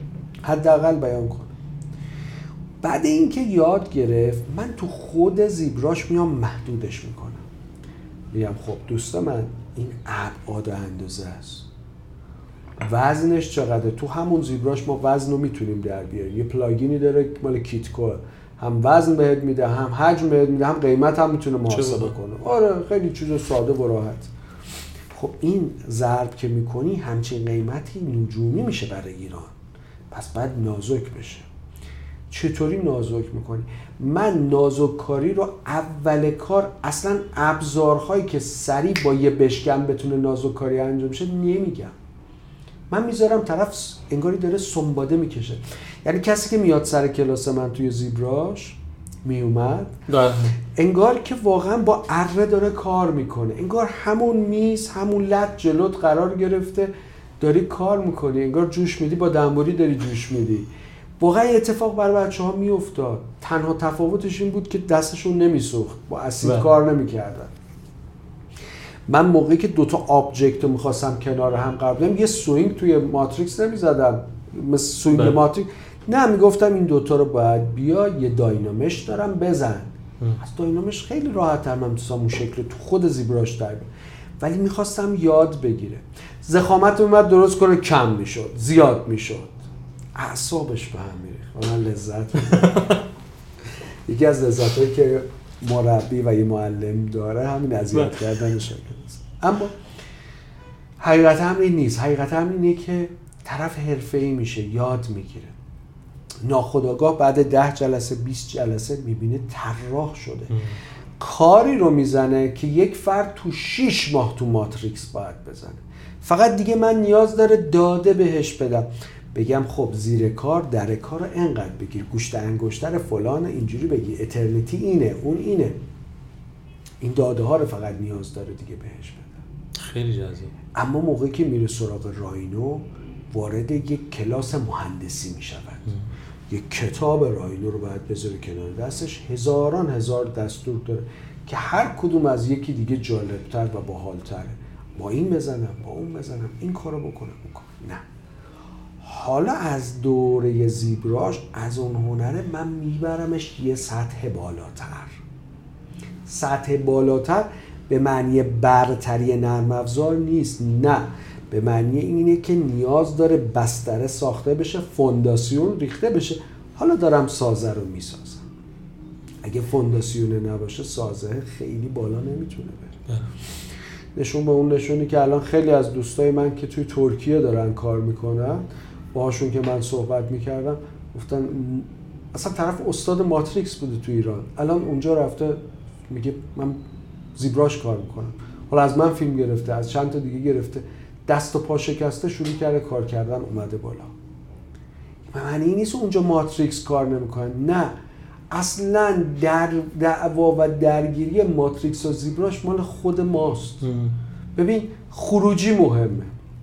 بعد اینکه یاد گرفت، من تو خود زیبراش میام محدودش میکنم. میگم خب دوست من این ابعاد اندازه است، وزنش چقدره؟ تو همون زیبراش ما وزن رو میتونیم در بیاریم. یه پلاگینی داره مال کیتکو، هم وزن بهت میده، هم حجم بهت میده، هم قیمت هم میتونه محاسبه کنه. آره خیلی چیز ساده و راحت. خب این ضرب که میکنی همچین قیمتی نجومی میشه برای ایران، پس باید نازک بشه. چطوری نازک میکنی؟ من نازک کاری رو اول کار اصلا ابزارهایی که سریع با یه بشکن بتونه نازک کاری انجام شه نمیگم. من میذارم طرف انگاری داره سنباده میکشه. یعنی کسی که میاد سر کلاس من توی زیبراش میومد، انگار که واقعا با اره داره کار میکنه، انگار همون میز همون لط جلوت قرار گرفته داری کار میکنی، انگار جوش میدی، با دنبوری داری جوش میدی. واقعا اتفاق برای بچه‌ها میافتاد. تنها تفاوتش این بود که دستشون نمیسوخت، با اسید کار نمیکردن. من موقعی که دوتا آبجکت رو میخواستم کنار هم قرار بدم، یه سوینگ توی ماتریکس نمیزدم مثل سوینگ ماتریکس، نه میگفتم این دوتا رو باید بیا یه داینامش دارم بزن. از داینامش خیلی راحت تر من میتونستم اون شکل تو خود زیبراش در بیارم، ولی میخواستم یاد بگیره. زخامت اومد درست کنه، کم میشد، زیاد میشد، اعصابش به هم میریخت. من لذت می‌بردم. یکی از لذتایی که مربی و یه معلم داره همین اذیت کردن شاگرد. اما حقیقت هم این نیست. حقیقت هم اینه که طرف حرفه‌ای میشه، یاد میگیره. ناخودآگاه بعد 10 جلسه 20 جلسه میبینه طراح شده. کاری رو میزنه که یک فرد تو 6 ماه تو ماتریکس باید بزنه. فقط دیگه من نیاز داره داده بهش بدم، بگم خب زیر کار در کار رو انقدر بگیر، گوشت انگشتر فلان اینجوری بگی، اترنیتی اینه، اون اینه. این داده ها رو فقط نیاز داره دیگه بهش بدم. خیلی جذاب. اما موقعی که میره سراغ راینو، وارد یک کلاس مهندسی میشود. یک کتاب راینو رو باید بذاره کنار دستش، هزاران هزار دستور داره که هر کدوم از یکی دیگه جالبتر و باحالتره. با این بزنم، با اون بزنم، این کارو بکنم، نه. حالا از دوره زیبراش، از اون هنره من میبرمش یه سطح بالاتر. سطح بالاتر به معنی برتری نرم افزار نیست، نه، به معنی اینه که نیاز داره بستره ساخته بشه، فونداسیون ریخته بشه. حالا دارم سازه رو میسازم. اگه فونداسیون نباشه سازه خیلی بالا نمیتونه بره. نشون به اون نشونی که الان خیلی از دوستای من که توی ترکیه دارن کار میکنن، باهاشون که من صحبت میکردم گفتن اصلا طرف استاد ماتریکس بوده تو ایران، الان اونجا رفته میگه من زیبراش کار میکنم. حالا از من فیلم گرفته، از چند تا دیگه گرفته، دست و پا شکسته شروع کرده کار کردن، اومده بالا. معنی این نیست اونجا ماتریکس کار نمیکنن، نه، اصلا دعوا و درگیری ماتریکس و زیبراش مال خود ماست. ببین خروجی مهمه.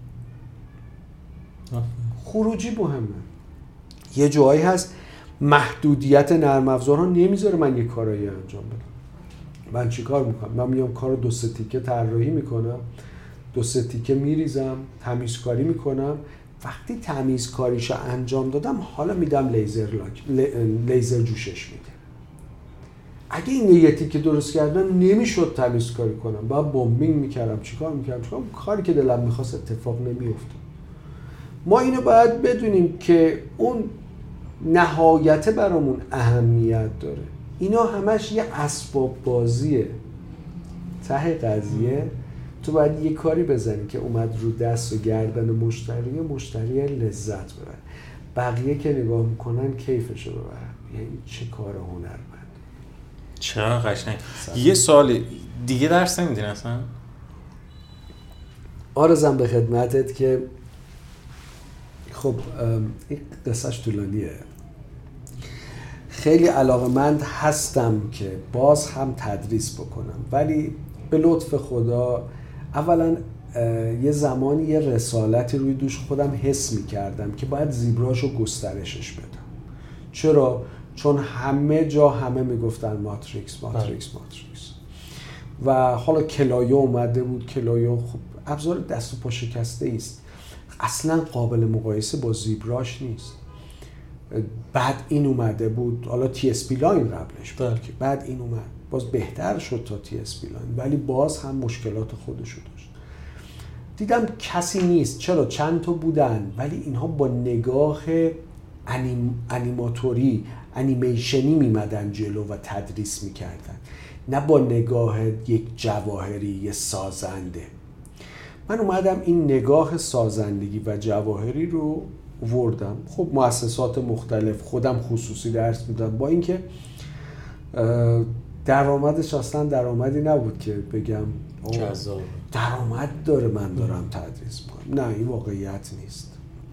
یه جایی هست محدودیت نرم افزارها نمیذاره من یه کارایی انجام بدم. من چی کار میکنم؟ من میام کارو 2-3 تیکه طراحی میکنم، 2-3 تیکه میریزم، تمیزکاری میکنم. وقتی تمیزکاریشو انجام دادم، حالا میدم لیزر جوشش میده. اگه این نیتی که درست کردم نمیشد تمیزکاری کنم، بعد بمبینگ میکردم، چیکار میکردم کاری که دلم میخواست اتفاق نمیافتاد. ما اینو باید بدونیم که اون نهایت برامون اهمیت داره. اینا همش یه اسباب بازیه. ته قضیه تو باید یه کاری بزنی که اومد رو دست و گردن مشتری لذت ببره، بقیه که نگاه میکنن کیفشو ببرن. یعنی چه کار هنرمند. چرا قشنگ. یه سوال دیگه درس نمیدین اصلا؟ آرزم به خدمتت که خب این قصهش طولانیه. خیلی علاقه‌مند هستم که باز هم تدریس بکنم، ولی به لطف خدا اولا یه زمانی یه رسالتی روی دوش خودم حس می‌کردم که باید زیبراشو گسترشش بدم. چرا؟ چون همه جا همه میگفتن ماتریکس و حالا کلایو اومده بود. کلایو خب ابزار دست و پا شکسته است، اصلا قابل مقایسه با زیبراش نیست. بعد این اومده بود، حالا تی اس پی لاین قبلش بود که بعد این اومد باز بهتر شد تا تی اس پی لاین، ولی باز هم مشکلات خودشو داشت. دیدم کسی نیست. چرا؟ چند تا بودن ولی اینها با نگاه انیماتوری انیمیشنی میمدن جلو و تدریس میکردن، نه با نگاه یک جواهری یه سازنده. من اومدم این نگاه سازندگی و جواهری رو وردم. خب مؤسسات مختلف، خودم خصوصی درس میدم، با اینکه درآمدش اصلا درآمدی نبود که بگم درآمد داره من دارم تدریس میکنم. نه، این واقعیت نیست.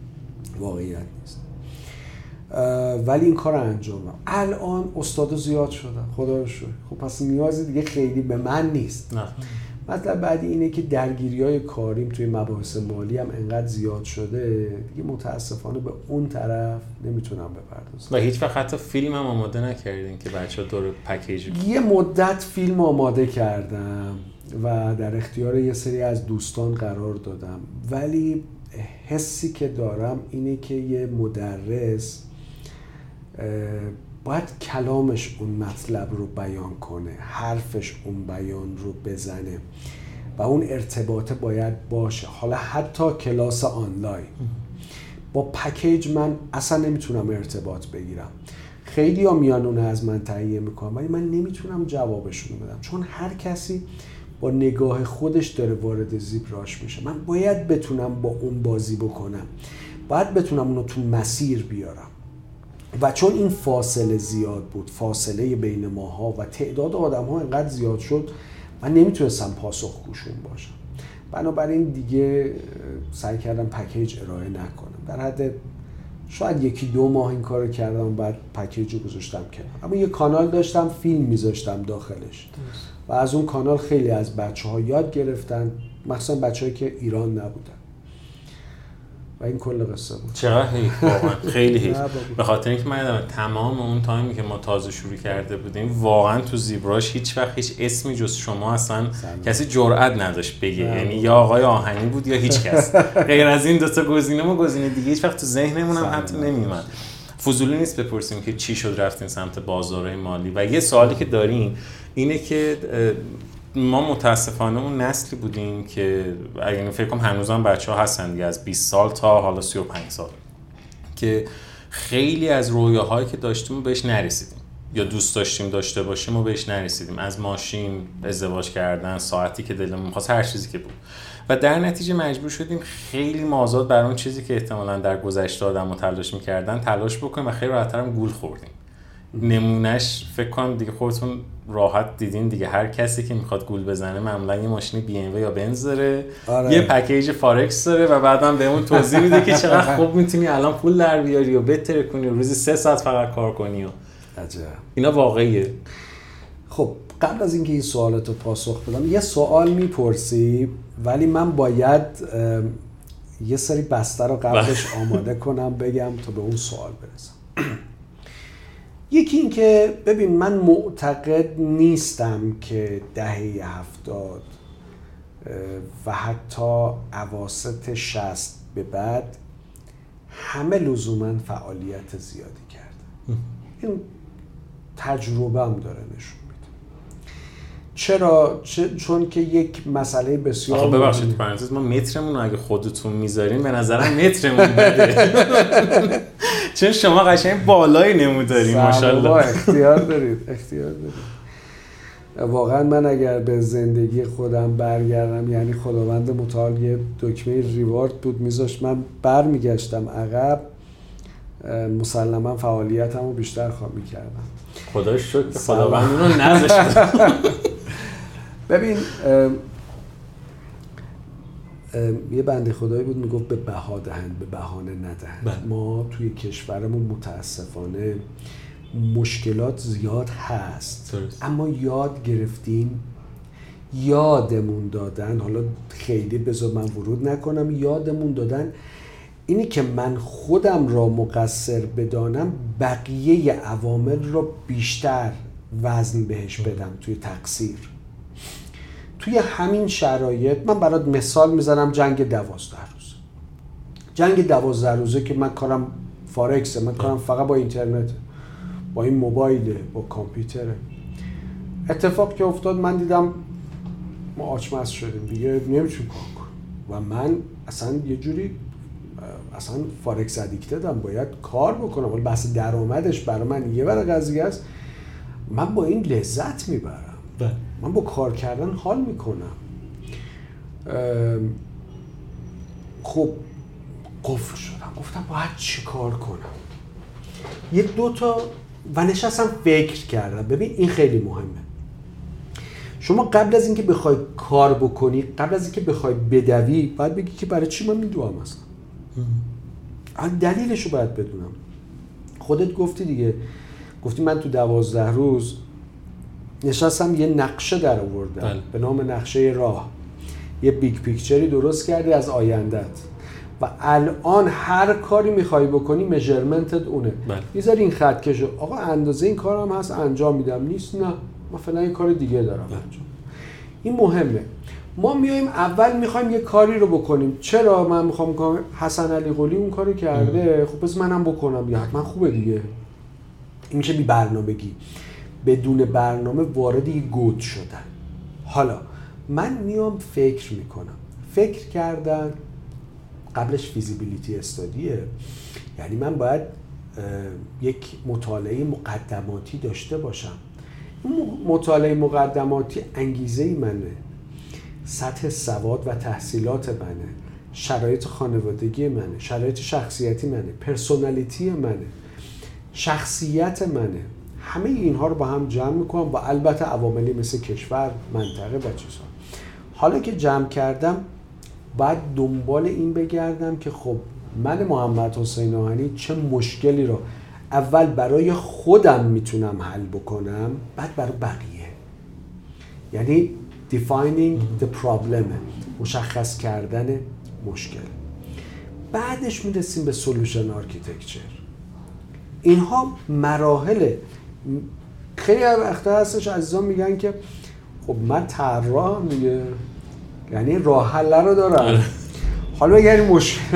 ولی این کار انجام دادم. الان استادا زیاد شدن، خدا رو شکر. خب پس نیازی دیگه خیلی به من نیست. مطلب بعدی اینه که درگیری‌های کاریم توی مباحث مالی هم انقدر زیاد شده دیگه متاسفانه به اون طرف نمیتونم بپردازم. و هیچ وقت حتی فیلم هم آماده نکردین که بچه‌ها دور پکیج؟ یه مدت فیلم آماده کردم و در اختیار یه سری از دوستان قرار دادم، ولی حسی که دارم اینه که یه مدرس باید کلامش اون مطلب رو بیان کنه، حرفش اون بیان رو بزنه و اون ارتباطه باید باشه. حالا حتی کلاس آنلاین با پکیج من اصلا نمیتونم ارتباط بگیرم. خیلی ها میانونه از من تهیه میکنم ولی من نمیتونم جوابشون بدم، چون هر کسی با نگاه خودش داره وارد زیبراش میشه. من باید بتونم با اون بازی بکنم، باید بتونم اونو تو مسیر بیارم. و چون این فاصله زیاد بود، فاصله بین ماها و تعداد آدم ها اینقدر زیاد شد، من نمیتونستم پاسخگوشون باشم. بنابراین دیگه سعی کردم پکیج ارائه نکنم. در حد شاید 1-2 ماه این کارو کردم، بعد پکیج رو گذاشتم کنار. اما یه کانال داشتم، فیلم میذاشتم داخلش و از اون کانال خیلی از بچه‌ها یاد گرفتن، مخصوصا بچه‌هایی که ایران نبودن. و این کل قصه بود. چقدر حیف، واقعا خیلی حیف. به خاطر اینکه من تمام اون تایمی که ما تازه شروع کرده بودیم واقعا تو زیبراش هیچ وقت هیچ اسمی جز شما اصلا کسی جرئت نداشت بگه. یعنی یا آقای آهنی بود یا هیچ کس. غیر از این 2 تا گزینه ما گزینه دیگه هیچ وقت تو ذهنمون هم حتی نمیومد. فضولی نیست بپرسیم که چی شد رفتین سمت بازارهای مالی. و یه سوالی که داریم اینه که ما متاسفانه اون نسلی بودیم که اگه فکر کنم هنوزم بچه‌ها هستن دیگه، از 20 سال تا حالا 35 سال، که خیلی از رویاهایی که داشتیم بهش نرسیدیم یا دوست داشتیم داشته باشیم و بهش نرسیدیم. از ماشین، ازدواج کردن، ساعتی که دلمون می‌خواست، هر چیزی که بود. و در نتیجه مجبور شدیم خیلی مازاد بر اون چیزی که احتمالاً در گذشته آدم‌ها تلاش می‌کردن تلاش بکنیم و خیلی راحت‌تر هم گول خوردیم. نمونهش فکر کنم دیگه خودتون راحت دیدین دیگه، هر کسی که میخواد گول بزنه معمولا یه ماشین بی ام و یا بنز داره، یه پکیج فارکس داره و بعدم بهمون توضیح میده که چقدر خوب میتونی الان پول در بیاری و بهتر کنی و روزی 3 ساعت فقط کار کنی. عجب. اینا واقعیه. خب قبل از اینکه این سوالاتو پاسخ بدم یه سوال میپرسی، ولی من باید یه سری بسته رو قبلش آماده کنم بگم تا به اون سوال برسم. یکی این که ببین، من معتقد نیستم که دهه 70 و حتی اواسط 60 به بعد همه لزوماً فعالیت زیادی کردن. این تجربه هم داره نشون میده. چرا؟ چون که یک مسئله بسیار آخه ببخشید پرانتز، ما مترمون رو اگه خودتون میذارین به نظرم مترمون بده. چون شما قشنگ بالای نموداری ماشاءالله. اختیار دارید. واقعا من اگر به زندگی خودم برگردم، یعنی خداوند متعال یه دکمه ریوارد بود میذاشت، من برمیگشتم عقب، مسلما فعالیتم رو بیشتر میکردم. خدا شکر خداوند رو نذاشت. ببین یه بنده خدایی بود میگفت به بها دهند به بهانه ندهند. ما توی کشورمون متاسفانه مشکلات زیاد هست، اما یاد گرفتیم، یادمون دادن، حالا خیلی بذار من ورود نکنم، یادمون دادن اینی که من خودم را مقصر بدانم، بقیه عوامل را بیشتر وزن بهش بدم توی تقصیر. توی همین شرایط من برات مثال میزنم، جنگ 12 روز. جنگ 12 روزه که من کارم فارکسه، من کارم فقط با اینترنت، با این موبایله، با کامپیوتره. اتفاق که افتاد من دیدم ما آچمز شدیم دیگه، نمیتونیم کار کنم و من اصلا یه جوری اصلا فارکس ادیکتدم، باید کار بکنم. ولی بحث درآمدش برای من یه ور قضیه است، من با این لذت میبرم، من با کار کردن حال میکنم. خب قفل شدم، گفتم باید چی کار کنم. یه دوتا و نشستم فکر کردم. ببین این خیلی مهمه. شما قبل از اینکه بخوای کار بکنی، قبل از اینکه بخوای بدوی، باید بگی که برای چی من میدوام اصلا. دلیلشو باید بدونم. خودت گفتی دیگه، گفتی من تو 12 روز نشستم یه نقشه در آوردم به نام نقشه راه، یه بیگ پیکچری درست کردی از آیندت و الان هر کاری میخوای بکنی میجرمنتت اونه. میذاری این خط کشو، آقا اندازه این کارم هست انجام میدم، نیست نه من فعلا یه کار دیگه دارم انجام. این مهمه. ما میایم اول میخوایم یه کاری رو بکنیم. چرا من میخوام کنم؟ حسن علی قلی اون کارو کرده، خب پس منم بکنم، یا حتما خوبه دیگه. این میشه بی برنامگی، بدون برنامه وارد یه گود شدن. حالا من میام فکر میکنم. فکر کردن قبلش فیزیبیلیتی استادیه، یعنی من باید یک مطالعه مقدماتی داشته باشم. مطالعه مقدماتی انگیزه منه، سطح سواد و تحصیلات منه، شرایط خانوادگی منه، شرایط شخصیتی منه، پرسونالیتی منه، شخصیت منه. همه اینها رو با هم جمع میکنم و البته عواملی مثل کشور، منطقه و چیزها. حالا که جمع کردم باید دنبال این بگردم که خب من محمد حسین آهنی چه مشکلی رو اول برای خودم میتونم حل بکنم، بعد برای بقیه. یعنی defining the problem، مشخص کردن مشکل. بعدش میرسیم به solution architecture. اینها مراحل. خیلی وقتا هستش عزیزان میگن که خب من طراحم دیگه، یعنی راه حل رو دارم. حالا یعنی مشکل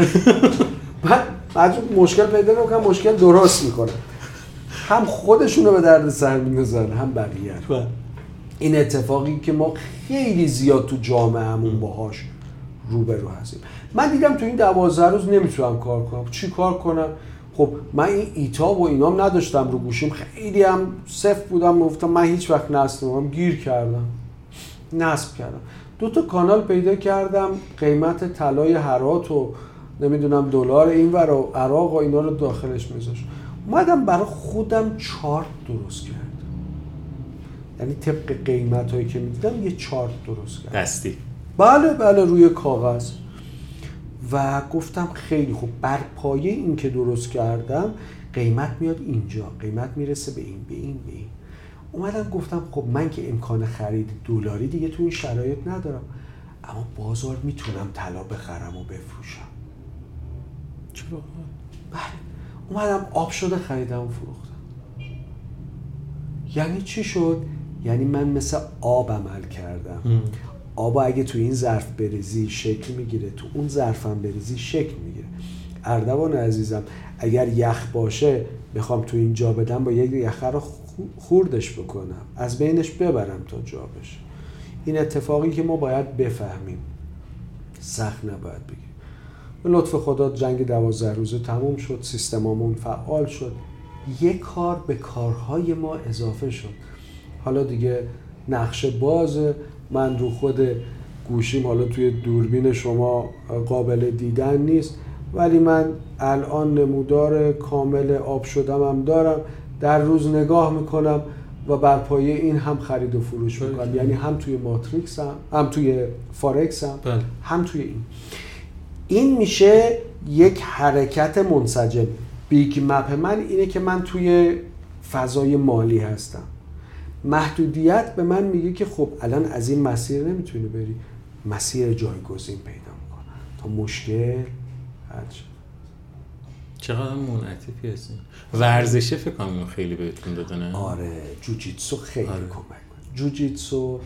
بعد مشکل پیدا نمیکنم، مشکل درست میکنم، هم خودشونو به درد سر میندازن هم بقیه. این اتفاقی که ما خیلی زیاد تو جامعهمون باهاش روبرو هستیم. من دیدم تو این 12 روز نمیتونم کار کنم. چی کار کنم؟ خب من این ایتاب و اینام نداشتم رو گوشیم، خیلی هم صفر بودم، گفتم من هیچ وقت نصب نمی‌کنم، گیر کردم، نصب کردم. 2 کانال پیدا کردم، قیمت طلای هرات و نمیدونم دلار اینور و عراق و اینا رو داخلش میذاشت. اومدم برای خودم چارت درست کردم، یعنی طبق قیمتایی که میدیدم یه چارت درست کردم دستی. بله روی کاغذ. و گفتم خیلی خوب، بر پایه این که درست کردم قیمت میاد اینجا، قیمت میرسه به این، به این، به این. اومدم گفتم خب من که امکان خرید دلاری دیگه تو این شرایط ندارم، اما بازار میتونم طلا بخرم و بفروشم. چرا؟ بله. اومدم آب شده خریدم و فروختم. یعنی چی شد؟ یعنی من مثل آب عمل کردم. آب اگه تو این ظرف بریزی شکل میگیره، تو اون ظرفم بریزی شکل میگیره. اردوان عزیزم، اگر یخ باشه بخوام تو این جا بدم، با یک یخه رو خوردش بکنم، از بینش ببرم تا جا بشه. این اتفاقی که ما باید بفهمیم، سخت نباید بگیم. به لطف خدا جنگ 12 روزه تموم شد، سیستمامون فعال شد، یک کار به کارهای ما اضافه شد. حالا دیگه نقشه بازه، من رو خود گوشیم حالا توی دوربین شما قابل دیدن نیست، ولی من الان نمودار کامل آب شدم هم دارم، در روز نگاه میکنم و بر پایه این هم خرید و فروش میکنم. یعنی هم توی ماتریکس هم توی فارکس هم توی این میشه یک حرکت منسجم. بیگ مپ من اینه که من توی فضای مالی هستم، محدودیت به من میگه که خب الان از این مسیر نمیتونی بری، مسیر جایگزین پیدا میکنم تا مشکل حل شه. چقدر منعطفی هستین. ورزشه فکر کنم خیلی بهتون داده نه؟ آره، جوجیتسو خیلی کمک کنه. جوجیتسو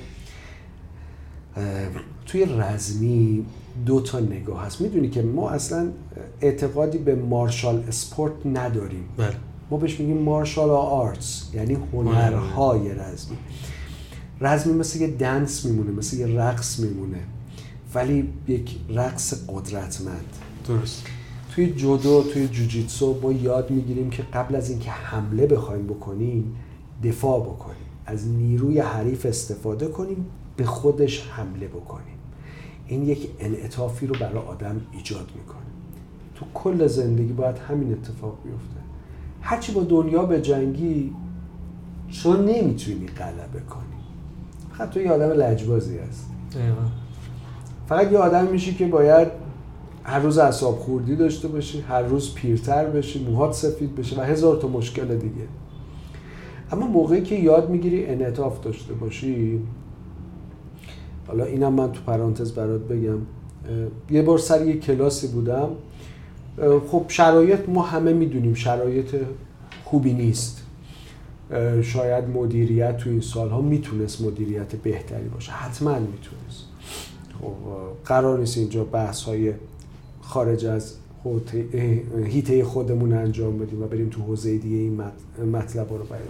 توی رزمی 2 تا نگاه هست. میدونی که ما اصلا اعتقادی به مارشال اسپورت نداریم. بله. ما بهش میگیم مارشال آرتس، یعنی هنرهای رزمی. رزمی مثل یه دنس میمونه، مثل یه رقص میمونه، ولی یک رقص قدرتمند. درست. توی جودو، توی جوجیتسو ما یاد میگیریم که قبل از اینکه حمله بخوایم بکنیم دفاع بکنیم، از نیروی حریف استفاده کنیم، به خودش حمله بکنیم. این یک انعطافی رو برای آدم ایجاد میکنه. تو کل زندگی باید همین اتفاق بیفته. هرچی با دنیا به جنگی چون نمیتونی غلبه کنی. فقط تو یه آدم لجبازی هست. فقط یه آدم میشی که باید هر روز اعصاب خوردی داشته باشی، هر روز پیرتر بشی، موهات سفید بشه و هزار تا مشکل دیگه. اما موقعی که یاد میگیری انعطاف داشته باشی، حالا اینم من تو پرانتز برات بگم، یه بار سر یه کلاسی بودم، خب شرایط ما همه میدونیم شرایط خوبی نیست، شاید مدیریت تو این سالها میتونست مدیریت بهتری باشه، حتما میتونست. خب قرار نیست اینجا بحث های خارج از حیطه خودمون انجام بدیم و بریم تو حوزه دیگه این مطلب رو بیان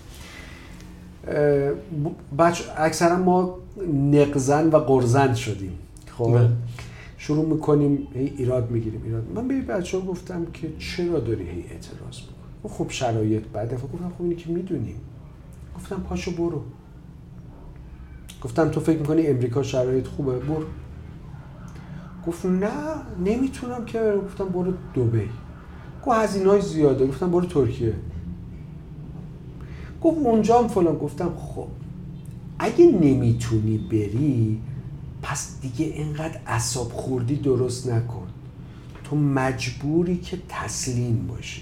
کنیم. اکثرا ما نقزن و قرزن شدیم. خب شروع میکنیم هی ایراد میگیریم. من به بچه‌ها گفتم که چرا داری هی اعتراض میکنی؟ خب شرایط بعد دفعه گفتم خب اینی که میدونیم. گفتم پاشو برو. گفتم تو فکر میکنی امریکا شرایط خوبه؟ برو. گفت نه نمیتونم که. گفتم برو دبی. گفت هزینه‌های زیاده. گفتم برو ترکیه. گفت اونجا هم فلان. گفتم خب اگه نمیتونی بری پس دیگه اینقدر اعصاب خوردی درست نکن. تو مجبوری که تسلیم باشی،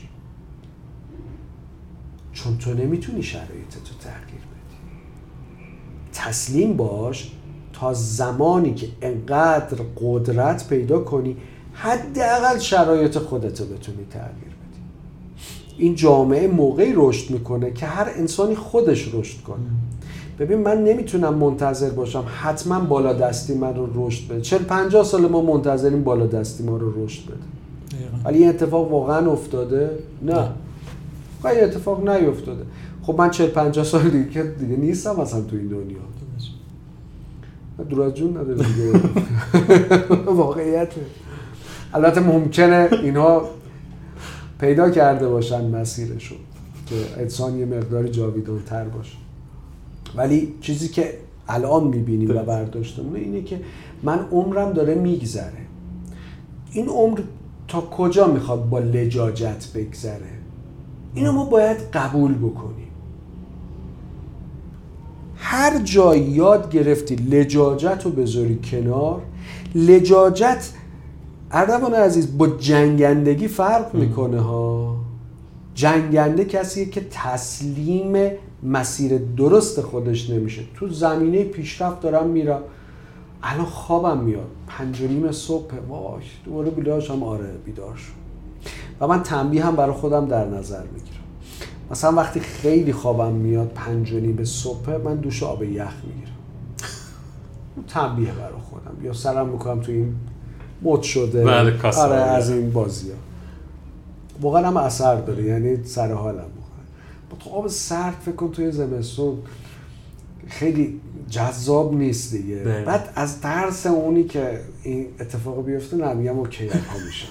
چون تو نمیتونی شرایطتو تغییر بدی. تسلیم باش تا زمانی که انقدر قدرت پیدا کنی حداقل شرایط خودتو بتونی تغییر بدی. این جامعه موقعی رشد میکنه که هر انسانی خودش رشد کنه. ببین من نمیتونم منتظر باشم حتما بالا دستی من رو رشد بده. 40-50 سال ما منتظریم بالا دستی ما رو رشد بده. ولی این اتفاق واقعا افتاده؟ نه. این اتفاق نیفتاده. خب من 40-50 سال دیگه نیستم اصلا تو این دنیا. دور از جون نداره دیگه. واقعیته. البته ممکنه اینها پیدا کرده باشن مسیرشو که انسان یه مقداری جاویدان‌تر باشه، ولی چیزی که الان میبینیم و برداشتمونه اینه که من عمرم داره میگذره. این عمر تا کجا میخواد با لجاجت بگذره؟ اینو ما باید قبول بکنیم. هر جای یاد گرفتی لجاجت رو بذاری کنار. لجاجت اردوان عزیز با جنگندگی فرق میکنه ها. جنگنده کسیه که تسلیم مسیر درست خودش نمیشه. تو زمینه پیشرفت دارم میرم، الان خوابم میاد 5:30 صبح، وای دوباره بیدار شم. آره بیدار شم. و من تنبیه هم برای خودم در نظر میگیرم. مثلا وقتی خیلی خوابم میاد 5:30 صبح، من دوش آب یخ میگیرم. تنبیه برای خودم. یا سرم میکنم تو این مد شده. آره از این بازی‌ها. واقعا هم اثر داره، یعنی سر حالم. با تو آب سرد فکر کن توی زمستون خیلی جذاب نیست دیگه. ده. بعد از ترس اونی که این اتفاق بیفته نمیگم اوکی ها میشم.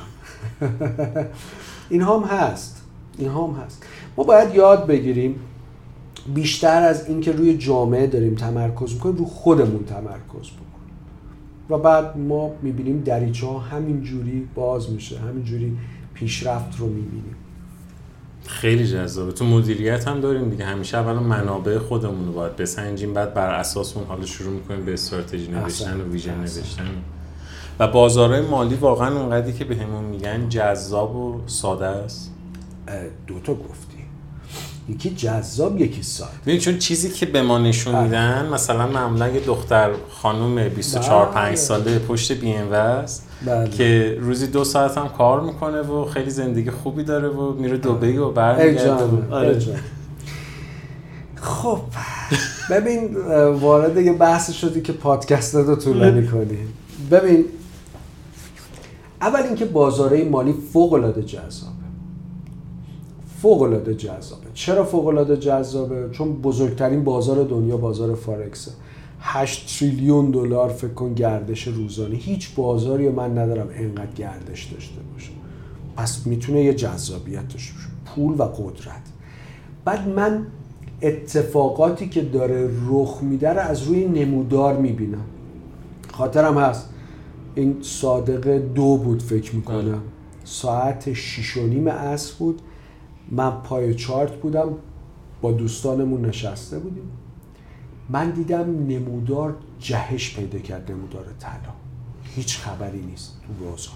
این هم هست. ما باید یاد بگیریم بیشتر از اینکه روی جامعه داریم تمرکز میکنیم رو خودمون تمرکز بکنیم و بعد ما میبینیم دریچه ها همین جوری باز میشه، همین جوری پیشرفت رو میبینیم. خیلی جذابه. تو مدیریت هم داریم دیگه، همیشه اولا منابع خودمون رو باید بسنجیم، بعد بر اساس اون حالا شروع میکنیم به استراتژی نوشتن و ویژن نوشتن. و بازارهای مالی واقعا اونقدری که بهمون میگن جذاب و ساده است. دوتا گفتی، یکی جذاب یکی ساده. ببین چون چیزی که به ما نشون میدن مثلا معمولا یه دختر خانم 24-5 ساله پشت بی ام است که روزی 2 ساعت هم کار میکنه و خیلی زندگی خوبی داره و میره دبی و برمیگرده. خب ببین وارد یه بحث شدی که پادکست رو طولانی کنی. ببین اول اینکه بازارهای مالی فوق‌العاده جذابه. چرا فوق‌العاده جذابه؟ چون بزرگترین بازار دنیا بازار فارکسه. 8 تریلیون دلار فکر کن گردش روزانه. هیچ بازاری من ندارم اینقدر گردش داشته باشه. پس میتونه یه جذابیت داشته باشه، پول و قدرت. بعد من اتفاقاتی که داره رخ میده رو از روی نمودار میبینم. خاطرم هست این صادق 2 بود فکر میکنم، ساعت 6:30 عصر بود، من پای چارت بودم با دوستانمون نشسته بودیم، من دیدم نمودار جهش پیدا کرد، نمودار طلا، هیچ خبری نیست تو بازار.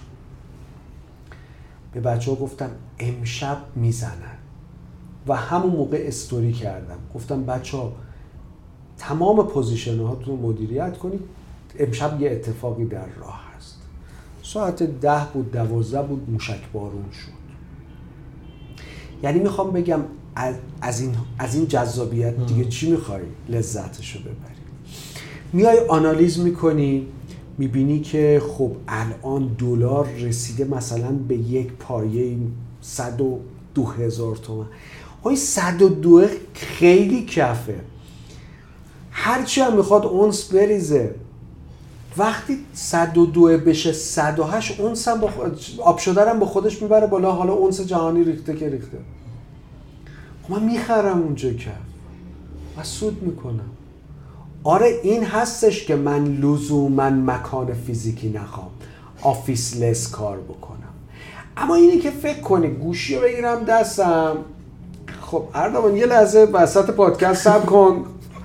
به بچه ها گفتم امشب میزنن و همون موقع استوری کردم، گفتم بچه ها تمام پوزیشن هاتون مدیریت کنید، امشب یه اتفاقی در راه هست. ساعت 10 بود 12 بود موشک بارون شد. یعنی میخوام بگم از این جذابیت دیگه چی میخوای لذتشو ببری؟ میای آنالیز میکنی میبینی که خب الان دلار رسیده مثلا به یک پایه 102,000 تومان. های 102 خیلی کفه، هرچی هم میخواد اونس بریزه. وقتی 102 بشه 108 اونس هم آب شدرم با خودش میبره بالا. حالا اونس جهانی ریخته که ریخته، من میخرم اونجا کف و سود میکنم. آره این هستش که من لزوما مکان فیزیکی نخوام، آفیس لس کار بکنم. اما اینی که فکر کنی گوشی رو بگیرم دستم، خب اردوان یه لحظه وسط پادکست صبر کن،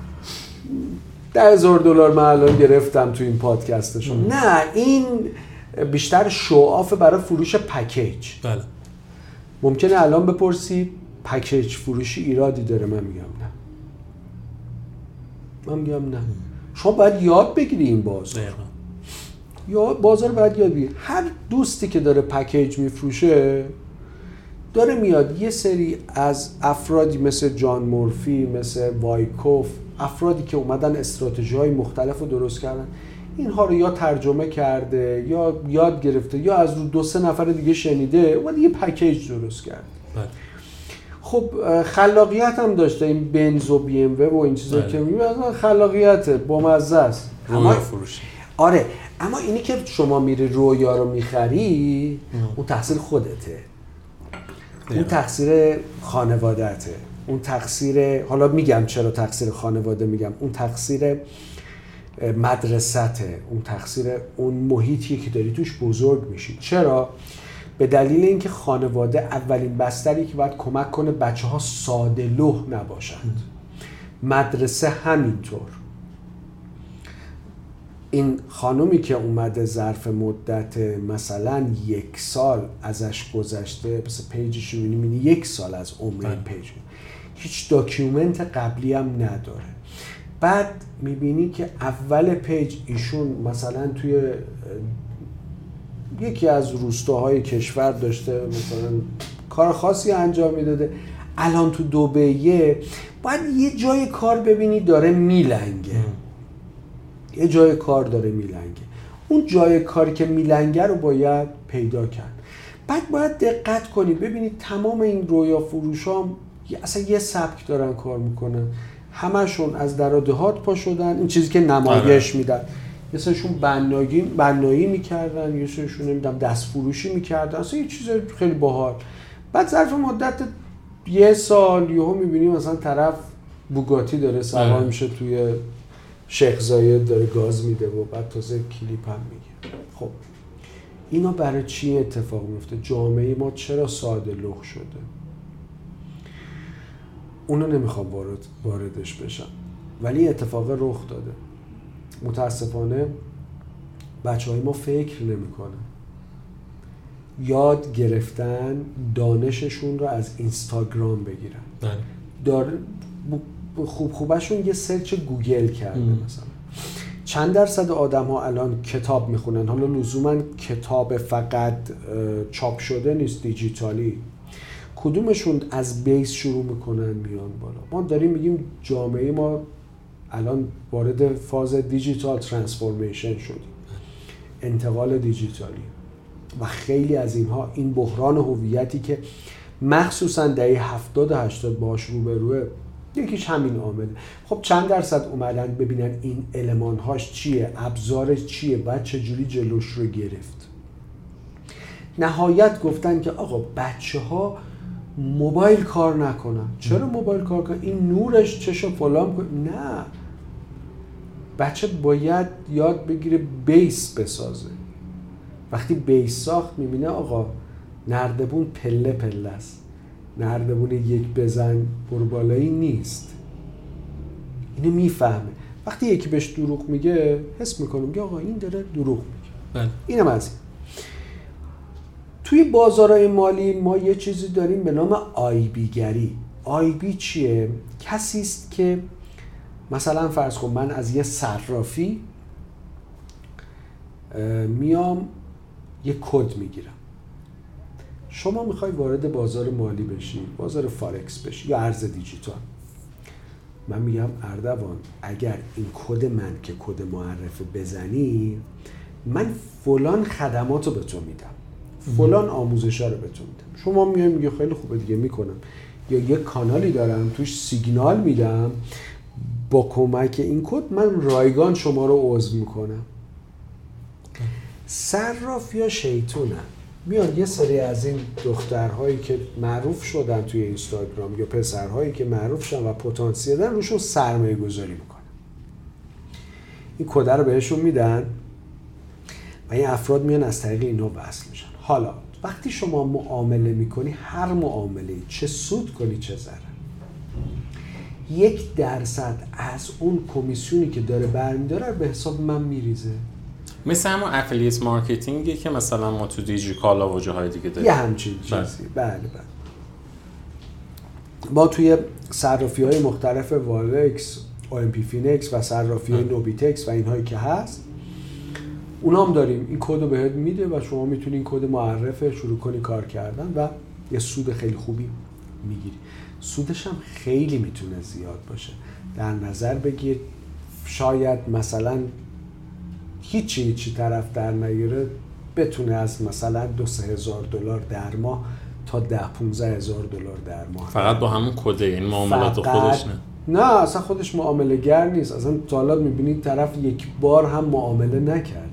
$10,000 من الان گرفتم تو این پادکستشون. نه این بیشتر شوآف برای فروش پکیج. بله. ممکنه الان بپرسی پکیج فروشی ایرادی داره؟ من میگم نه. شما باید یاد بگیری این بازار. یا بازار باید یاد بگیری. هر دوستی که داره پکیج میفروشه داره میاد یه سری از افرادی مثل جان مورفی، مثل وایکوف، افرادی که اومدن استراتژی‌های مختلف رو درست کردن، اینها رو یا ترجمه کرده یا یاد گرفته یا از رو 2-3 نفر دیگه شنیده اومد یه پکیج درست کرد. خب خلاقیت هم داشته، این بنز و بی ام و این چیزا که میگن خلاقیته، بامزه است. اما فروشی. آره اما اینی که شما میری رویا رو میخری اون تقصیر خودته، اون تقصیر خانواده‌ته، اون تقصیر، حالا میگم چرا تقصیر خانواده میگم، اون تقصیر مدرسته، اون تقصیر اون محیطی که داری توش بزرگ میشی. چرا؟ به دلیل اینکه خانواده اولین بستری که باید کمک کنه بچه‌ها ساده لوح نباشند. مدرسه همینطور. این خانومی که اومده ظرف مدت مثلا 1 سال ازش گذشته، مثلا پیجش رو می‌بینی 1 سال از عمر این پیج، هیچ داکیومنت قبلی هم نداره. بعد می‌بینی که اول پیج ایشون مثلا توی یکی از روستاهای کشور داشته مثلا کار خاصی انجام میداده، الان تو دبی باید یه جای کار ببینی داره میلنگه، یه جای کار داره میلنگه، اون جای کاری که میلنگه رو باید پیدا کرد. بعد باید دقت کنی ببینی تمام این رویا فروشام اصلا یه سبک دارن کار میکنن. همشون از در و دهات پا شدن، این چیزی که نمایش میدن. یه سرشون بنایی میکردن، یه سرشون نمیدونم دست فروشی میکردن، اصلا یه چیز خیلی باحال. بعد ظرف مدت یه سال یهو میبینیم مثلا طرف بوگاتی داره سوار میشه توی شیخ زاید داره گاز میده و بعد تازه کلیپ هم میگه. خب اینا برای چی اتفاق میفته؟ جامعه ما چرا ساده لوح شده؟ اونو نمیخوام واردش بشم، ولی اتفاق رخ داده. متاسفانه بچه‌های ما فکر نمیکنن، یاد گرفتن دانششون رو از اینستاگرام بگیرن. داره خوبشون یه سرچ گوگل کرده. مثلا چند درصد آدم ها الان کتاب میخونن؟ حالا لزوما کتاب فقط چاپ شده نیست، دیجیتالی. کدومشون از بیس شروع میکنن میان بالا؟ ما داریم میگیم جامعه ما الان وارد فاز دیجیتال ترانسفورمیشن شدیم، انتقال دیجیتالی، و خیلی از اینها این بحران هویتی که مخصوصا دهه 70-80 باهاش روبروه، یکیش همین عامله. خب چند درصد اومدن ببینن این المان‌هاش چیه، ابزار چیه، بعد چجوری جلوش رو گرفت. نهایت گفتن که آقا بچه‌ها موبایل کار نکنن. چرا موبایل کار کنن؟ این نورش چشو فلان کنه. نه، بچه باید یاد بگیره بیس بسازه. وقتی بیس ساخت میبینه آقا نردبون پله پله است، نردبون یک بزن برو بالایی نیست. اینو میفهمه. وقتی یکی بهش دروغ میگه حس میکنه میگه آقا این داره دروغ میگه. اینم از این. توی بازارهای مالی ما یه چیزی داریم به نام آیبی گری. آیبی چیه؟ کسی است که مثلا فرض کن من از یه صرافی میام یه کد میگیرم. شما میخوای وارد بازار مالی بشی، بازار فارکس بشی یا ارز دیجیتال. من میگم اردوان اگر این کد من که کد معرفه بزنی، من فلان خدماتو به تو میدم، فلان آموزشا رو به تو میدم. شما میای میگه خیلی خوبه دیگه میکنم. یا یه کانالی دارم توش سیگنال میدم، با کمک این کد من رایگان شما رو عضو میکنم. صراف یا شیطونه میان یه سری از این دخترهایی که معروف شدن توی اینستاگرام یا پسرهایی که معروف شدن و پتانسیل دارن روشون سرمایه گذاری میکنن. این کد رو بهشون میدن و این افراد میان از طریق اینا وصل میشن. حالا وقتی شما معامله میکنی، هر معامله چه سود کنی چه ضرر، 1% از اون کمیسیونی که داره برمیداره به حساب من میریزه. مثل همون افیلیت مارکتینگی که مثلا ما تو دیجیکالا و جاهای دیگه داریم. یه همچین چیزی. بله. ما توی صرافی‌های مختلف والکس، OMP فینکس و صرافی‌های نوبیتکس و اینهایی که هست، اونا هم داریم. این کد رو بهت میده و شما میتونی این کد معرفه شروع کنی کار کردن و یه سود خیلی خوبی میگیری. سودش هم خیلی میتونه زیاد باشه. در نظر بگیر شاید مثلا هیچی طرف در نیاره بتونه از مثلا $2,000-3,000 در ماه تا $10,000-15,000 در ماه فقط با همون کده، این معاملات خودش نه اصلا خودش معامله گر نیست. اصلا تا حالا میبینید طرف یک بار هم معامله نکرده،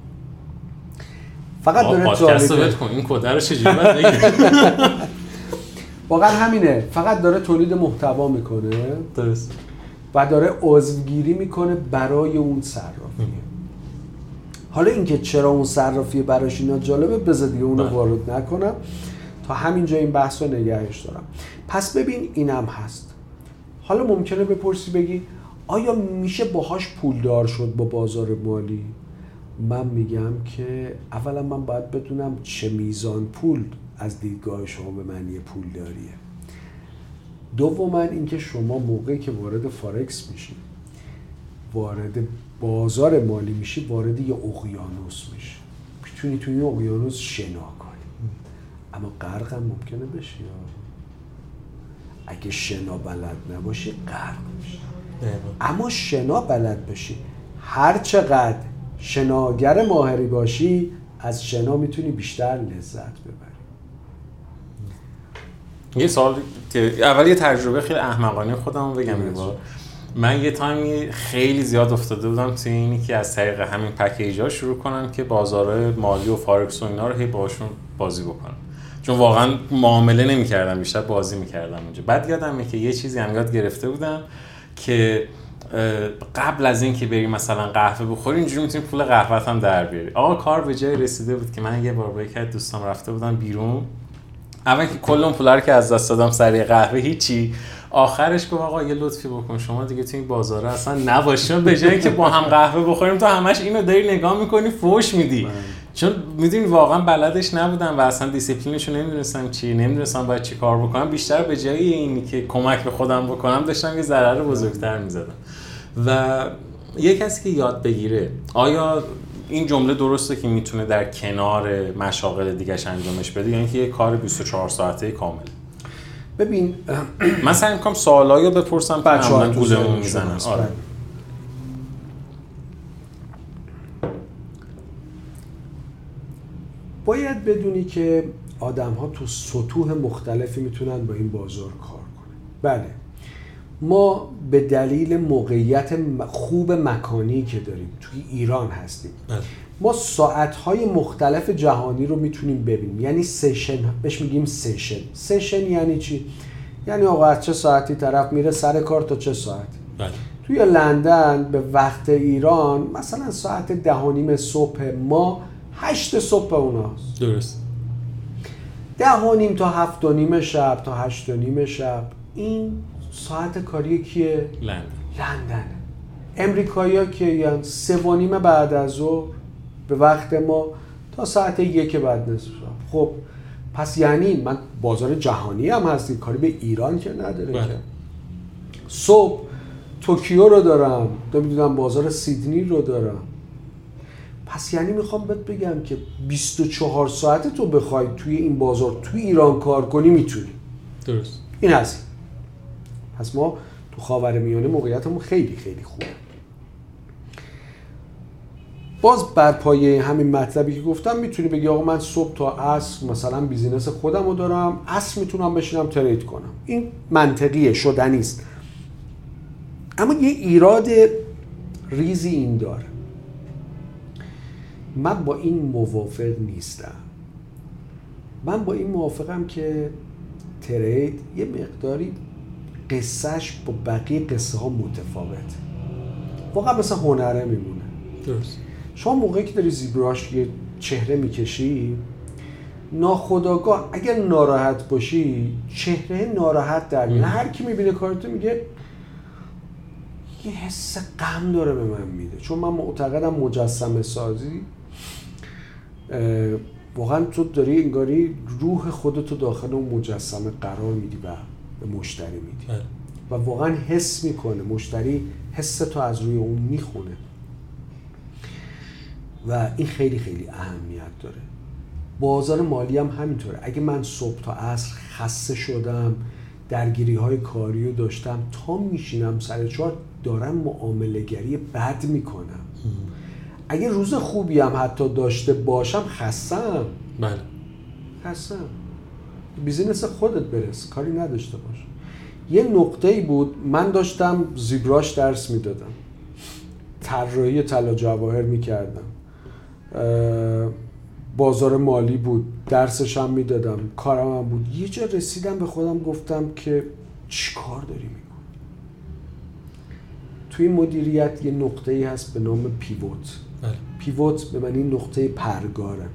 فقط داره پادکست رو بهت کن این کده رو چجوری باید بگیره. واقعا همینه، فقط داره تولید محتوا میکنه. درست. و داره عضوگیری میکنه برای اون صرافی. حالا اینکه چرا اون صرافی براش اینا جالبه بذار دیگه اونو وارد نکنم، تا همینجا این بحث رو نگهش دارم. پس ببین اینم هست. حالا ممکنه بپرسی بگی آیا میشه باهاش پولدار شد با بازار مالی؟ من میگم که اولا من باید بدونم چه میزان پول از دیدگاه شما به معنی پولداریه. دوما اینکه شما موقعی که وارد فارکس میشی، وارد بازار مالی میشی، وارد یه اقیانوس میشی. میتونی توی این اقیانوس شنا کنی، اما غرق هم ممکنه بشی. اگه شنا بلد نباشی غرق میشی. اما شنا بلد بشی، هر چقدر شناگر ماهری باشی از شنا میتونی بیشتر لذت ببری. یه سوال که اول یه تجربه خیلی احمقانه خودم رو بگم. من یه تایمی خیلی زیاد افتاده بودم توی اینی که از طریق همین پکیج‌ها شروع کنم که بازارهای مالی و فارکس و اینا رو هی باشون بازی بکنم، چون واقعا معامله نمی‌کردم، بیشتر بازی می‌کردم اونجا. بعد یادمه که یه چیزی هم یاد گرفته بودم که قبل از این که بری مثلا قهوه بخوری اینجوری میتونی پول قهوه‌ت هم در بیاری. آقا کار به جای رسیده بود که من یه بار با یک از دوستام رفته بودم بیرون، اول که کل اون پولا رو که از دست دادم سر قهوه هیچی، آخرش گفت آقا یه لطفی بکن شما دیگه تو این بازار اصلا نباشین، به جای اینکه با هم قهوه بخوریم تو همش اینو داری نگاه میکنی فوش میدی. چون میدونی واقعا بلدش نبودم و اصلا دیسیپلینشو نمیدونستم چی، نمیدونستم باید چی کار بکنم، بیشتر به جای اینی که کمک به خودم بکنم داشتم یه ضرر بزرگتر میزدم. و یه کسی که یاد بگیره آیا این جمله درسته که میتونه در کنار مشاغل دیگه‌اش انجامش بده، یعنی که یه کار 24 ساعته کامل؟ ببین من سعی می‌کنم سوالایی رو بپرسم که معمولاً گولمون میزنن. آره. باید بدونی که آدم‌ها تو سطوح مختلفی میتونن با این بازار کار کنن. بله ما به دلیل موقعیت خوب مکانی که داریم توی ایران هستیم، ما ساعت‌های مختلف جهانی رو میتونیم ببینیم. یعنی سشن بهش میگیم سشن یعنی چی؟ یعنی آقا از چه ساعتی طرف میره سر کار تا چه ساعتی. توی لندن به وقت ایران مثلا ساعت 10:30 صبح، ما 8 صبح اوناست. درست. 10:30 تا 7:30 شب تا 8:30 شب این ساعت کاری کیه؟ لندن. امریکایی‌ها که یعنی 3:30 بعد از ظهر به وقت ما تا ساعت 1 بعد نصف شب. خب پس یعنی من بازار جهانی هم هستی، کاری به ایران که نداره که. صبح توکیو رو دارم، نمیدونم بازار سیدنی رو دارم. پس یعنی میخوام بهت بگم که 24 ساعته تو بخوای توی این بازار توی ایران کار کنی میتونی. درست. این هست. پس ما تو خاورمیانه موقعیتمون خیلی خیلی خوبه. باز بر پایه همین مطلبی که گفتم میتونی بگی آقا من صبح تا عصر مثلا بیزینس خودم رو دارم، عصر میتونم بشینم ترید کنم. این منطقیه، شدنی است. اما یه ایراد ریزی این داره. من با این موافق نیستم. من با این موافقم که ترید یه مقداری قصهش با بقیه قصه ها متفاوته. واقعا مثل هنره میمونه. درست. شما موقعی که داری زیبراش یه چهره میکشی، ناخودآگاه اگر ناراحت باشی چهره ناراحت در میاد. هر کی میبینه کارتو میگه یه حس غم داره به من میده. چون من معتقدم مجسمه سازی واقعا تو داری انگاری روح خودتو داخل اون مجسمه قرار میدی و به مشتری میدی و واقعا حس میکنه مشتری، حس تو از روی اون میخونه و این خیلی خیلی اهمیت داره. بازار مالی هم همینطوره. اگه من صبح تا عصر خسته شدم، درگیری های کاری رو داشتم، تا میشینم سر چهار دارم معامله گری بد میکنم. اگه روز خوبی هم حتی داشته باشم خستم. بله. خستم. بیزینس خودت برس، کاری نداشته باش. یه نقطه‌ای بود من داشتم زیبراش درس میدادم، طراحی طلا جواهر میکردم، بازار مالی بود، درسش هم میدادم، کارم هم بود. یه جا رسیدم به خودم گفتم که چی کار داری میکنی؟ توی مدیریت یه نقطه‌ای هست به نام پیوت. پیوت به معنی نقطه پرگاره.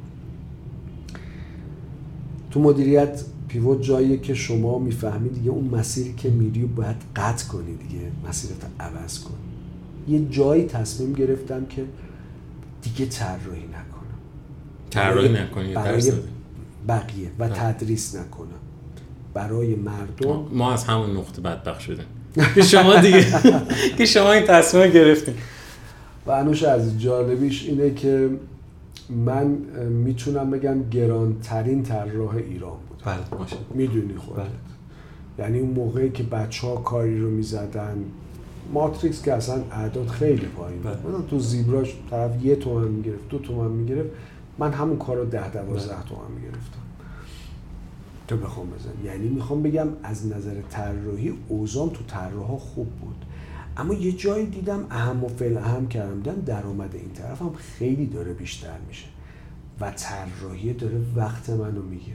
تو مدیریت پیوت جاییه که شما میفهمی دیگه اون مسیری که میری باید قطع کنی، دیگه مسیرت عوض کنی. یه جایی تصمیم گرفتم که دیگه طراحی نکنم. طراحی نکنی برای بقیه و تدریس نکنم برای مردم. ما از همون نقطه بدبخت شدیم که شما دیگه که شما این تصمیم گرفتین. و انوش از جالبیش اینه که من میتونم بگم گرانترین طراح ایران بود. بله باشه. میدونی خودت. یعنی اون موقعی که بچه‌ها کاری رو میزدن، ماتریکس که اصلا اعداد خیلی پایین بود. مثلا تو زیبراش طرف 1 تومن میگرفت، 2 تومن میگرفت، من همون کار رو 10-12 تومن میگرفتم. تو بخوام بزن. یعنی میخوام بگم از نظر طراحی اوزان تو طراحا خوب بود. اما یه جایی دیدم اهم و فعل اهم کردم، دیدم درآمد این طرف هم خیلی داره بیشتر میشه و طراحی داره وقت منو میگیره.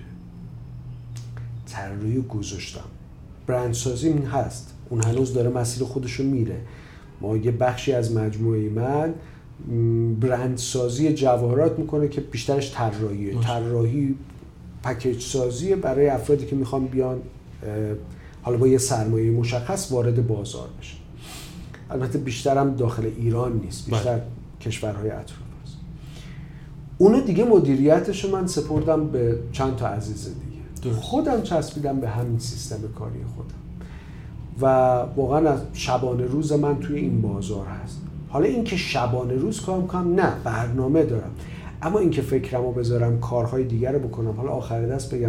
طراحی گذاشتم، برندسازی این هست، اون هنوز داره مسیر خودشو میره. ما یه بخشی از مجموعه من برندسازی جواهرات میکنه که بیشترش طراحیه، طراحی پکیج سازی برای افرادی که میخوان بیان حالا با یه سرمایه مشخص وارد بازار بشن. البته بیشترم داخل ایران نیست، بیشتر کشورهای اطراف است. اونو دیگه مدیریتشو من سپردم به چند تا عزیز دیگه. خودم چسبیدم به همین سیستم کاری خودم و واقعا از شبانه روز من توی این بازار هست. حالا این که شبانه روز کار میکنم، نه، برنامه دارم، اما این که فکرمو بذارم کارهای دیگر رو بکنم، حالا آخر دست بگم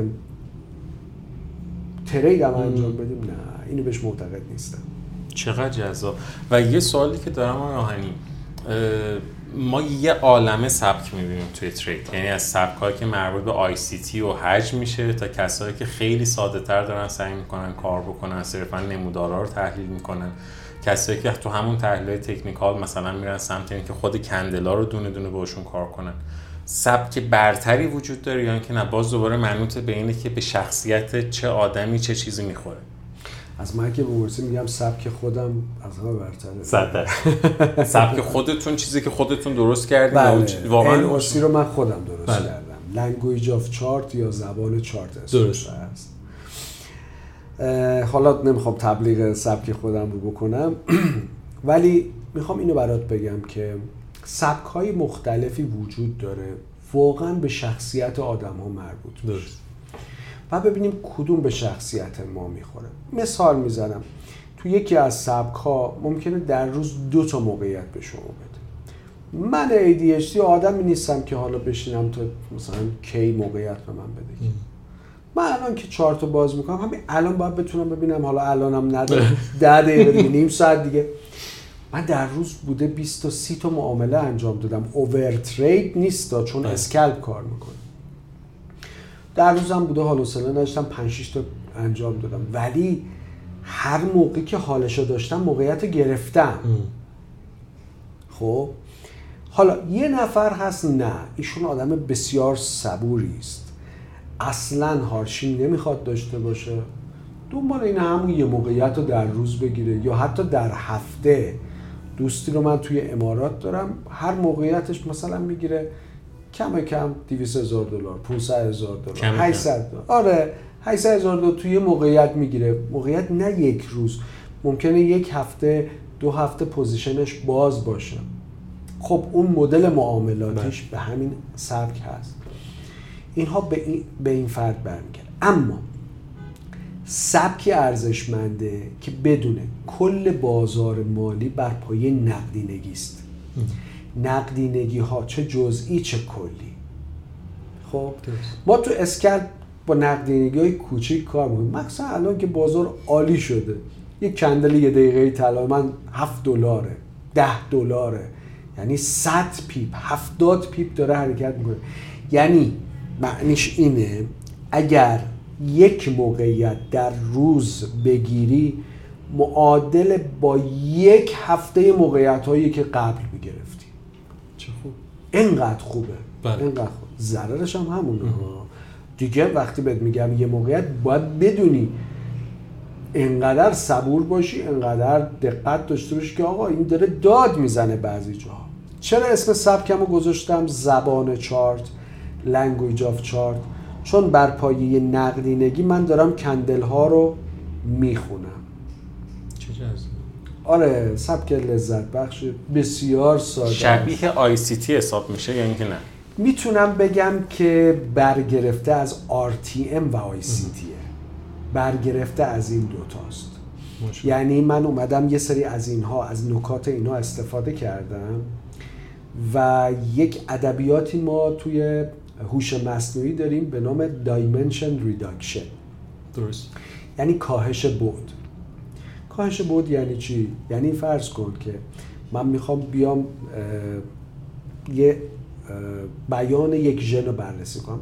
تریدم انجام بدیم، نه، اینو بهش معتقد نیستم. چقدر جذاب. و یه سوالی که دارم آهنی، ما یه عالمه سبک می‌بینیم توی ترید، یعنی از سبکایی که مربوط به ICT و حجم میشه تا کسایی که خیلی ساده‌تر دارن سعی میکنن کار بکنن، صرفا نمودارا رو تحلیل میکنن، کسایی که تو همون تحلیل تکنیکال مثلا میرن سمت اینکه خود کندلا رو دونه دونه باشون کار کنن. سبک برتری وجود داره یا اینکه نه باز دوباره منوط به اینه که به شخصیت چه آدمی چه چیزی میخوره؟ از من که بپرسی میگم سبک خودم از همه برتره. سبک خودتون، چیزی که خودتون درست کردید. بله. واقعا LOC رو من خودم درست کردم. لنگویج آف چارت یا زبان چارت اسمش هست. حالا نمیخوام تبلیغ سبک خودم رو بکنم ولی میخوام اینو برات بگم که سبک‌های مختلفی وجود داره، واقعا به شخصیت آدم‌ها مربوط میشه و ببینیم کدوم به شخصیت ما میخوره. مثال میزنم، تو یکی از سبک‌ها ممکنه در روز 2 تا موقعیت به شما بده. من ADHD آدمی نیستم که حالا بشینم تا مثلا کی موقعیت به من بده. من الان که 4 تا باز میکنم، همین الان باید بتونم ببینم، حالا الانم نداره 10 دقیقه دیگه، نیم ساعت دیگه. من در روز بوده 20 تا 30 تا معامله انجام دادم. اوور ترید نیست چون اسکلپ کار میکنه. در روزم بوده حال و حوصله نداشتم 5 6 تا انجام دادم، ولی هر موقعی که حالشو داشتم موقعیت رو گرفتم. خب حالا یه نفر هست، نه، ایشون آدم بسیار صبوری است، اصلا هارشینگ نمیخواد داشته باشه، دنبال این همون یه موقعیت رو در روز بگیره یا حتی در هفته. دوستی رو من توی امارات دارم، هر موقعیتش مثلا میگیره کم کم $200,000، $500,000، $800,000. آره، $800,000 توی موقعیت میگیره. موقعیت نه یک روز، ممکنه 1 هفته 2 هفته پوزیشنش باز باشه. خب اون مدل معاملاتش به همین سبک هست. اینها به این فرد برمیگرده. اما سبکی ارزشمنده که بدونه کل بازار مالی بر پایه نقدینگی است. نقدینگی ها چه جزئی چه کلی. خب ما تو اسکلپ با نقدینگی های کوچیک کار میکنیم. مثلا الان که بازار عالی شده، یک کندل 1 دقیقه طلا من $7 $10، یعنی 100 پیپ 70 پیپ داره حرکت میکنه. یعنی معنیش اینه اگر یک موقعیت در روز بگیری معادل با 1 هفته موقعیت هایی که قبل میگرفتی. چه خوب، اینقدر خوبه. بله. اینقدر خوب. ضررش هم همونه دیگه. وقتی بهت میگم یه موقعیت باید بدونی، اینقدر صبور باشی، اینقدر دقت داشته باشی که آقا این داره داد میزنه بعضی جاها. چرا اسم سبکمو گذاشتم زبان چارت، لنگویج آف چارت؟ چون بر پایه نقدینگی من دارم کندل ها رو میخونم. چه جذاب. آره، سبک لذت بخش، بسیار ساده. شبیه ICT حساب میشه یا اینکه نه؟ میتونم بگم که برگرفته از RTM و ICTه. برگرفته از این دوتاست. یعنی من اومدم یه سری از اینها، از نکات اینها استفاده کردم و یک ادبیاتی ما توی هوش مصنوعی داریم به نام Dimension Reduction. درست. یعنی کاهش بعد. کاهش بعد یعنی چی؟ یعنی فرض کن که من میخوام بیام یه بیان یک ژن رو بررسی کنم،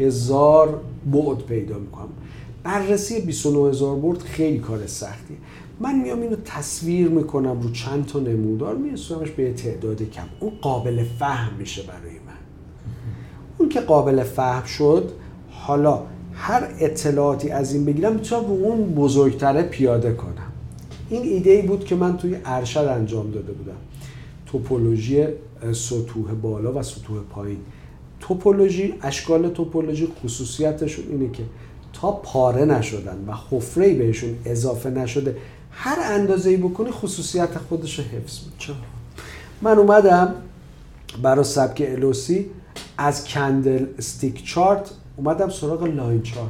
29,000 بعد پیدا میکنم. بررسی 29,000 بعد خیلی کار سختیه. من میام اینو تصویر میکنم رو چند تا نمودار، میرسونمش به تعداد کم. اون قابل فهم میشه برای من. اون که قابل فهم شد، حالا هر اطلاعاتی از این بگیرم میتونم رو اون بزرگتره پیاده کنم. این ایده‌ای بود که من توی ارشد انجام داده بودم. توپولوژی سطوح بالا و سطوح پایین. توپولوژی، اشکال توپولوژی خصوصیتشون اینه که تا پاره نشدن و حفره‌ای بهشون اضافه نشده، هر اندازه‌ای بکنی خصوصیت خودش رو حفظ می‌کنه. من اومدم برای سبک الوسی از کندل استیک چارت اومدم سراغ لاین چارت.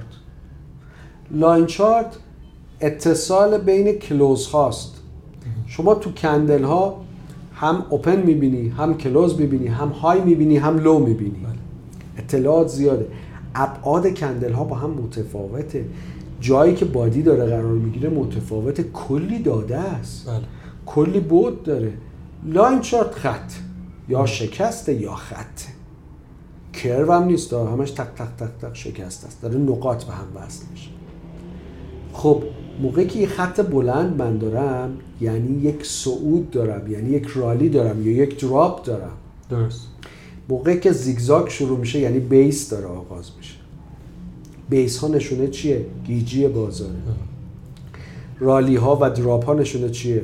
لاین چارت اتصال بین کلوز هاست. شما تو کندل ها هم اوپن میبینی، هم کلوز میبینی، هم های میبینی، هم لو میبینی. اطلاعات زیاده. ابعاد کندل ها با هم متفاوته. جایی که بادی داره قرار میگیره متفاوته. کلی داده است. کلی بعد داره. لاین چارت خط یا شکسته یا خط. کرو هم نیست، همش تق تق تق تق شکسته است. داره نقاط به هم وصل میشه. خب موقعی که یه خط بلند من دارم، یعنی یک صعود دارم، یعنی یک رالی دارم یا یک دراپ دارم. درست. موقعی که زیگزاگ شروع میشه یعنی بیس داره آغاز میشه. بیس ها نشونه چیه؟ گیجی بازاره. رالی ها و دراپ ها نشونه چیه؟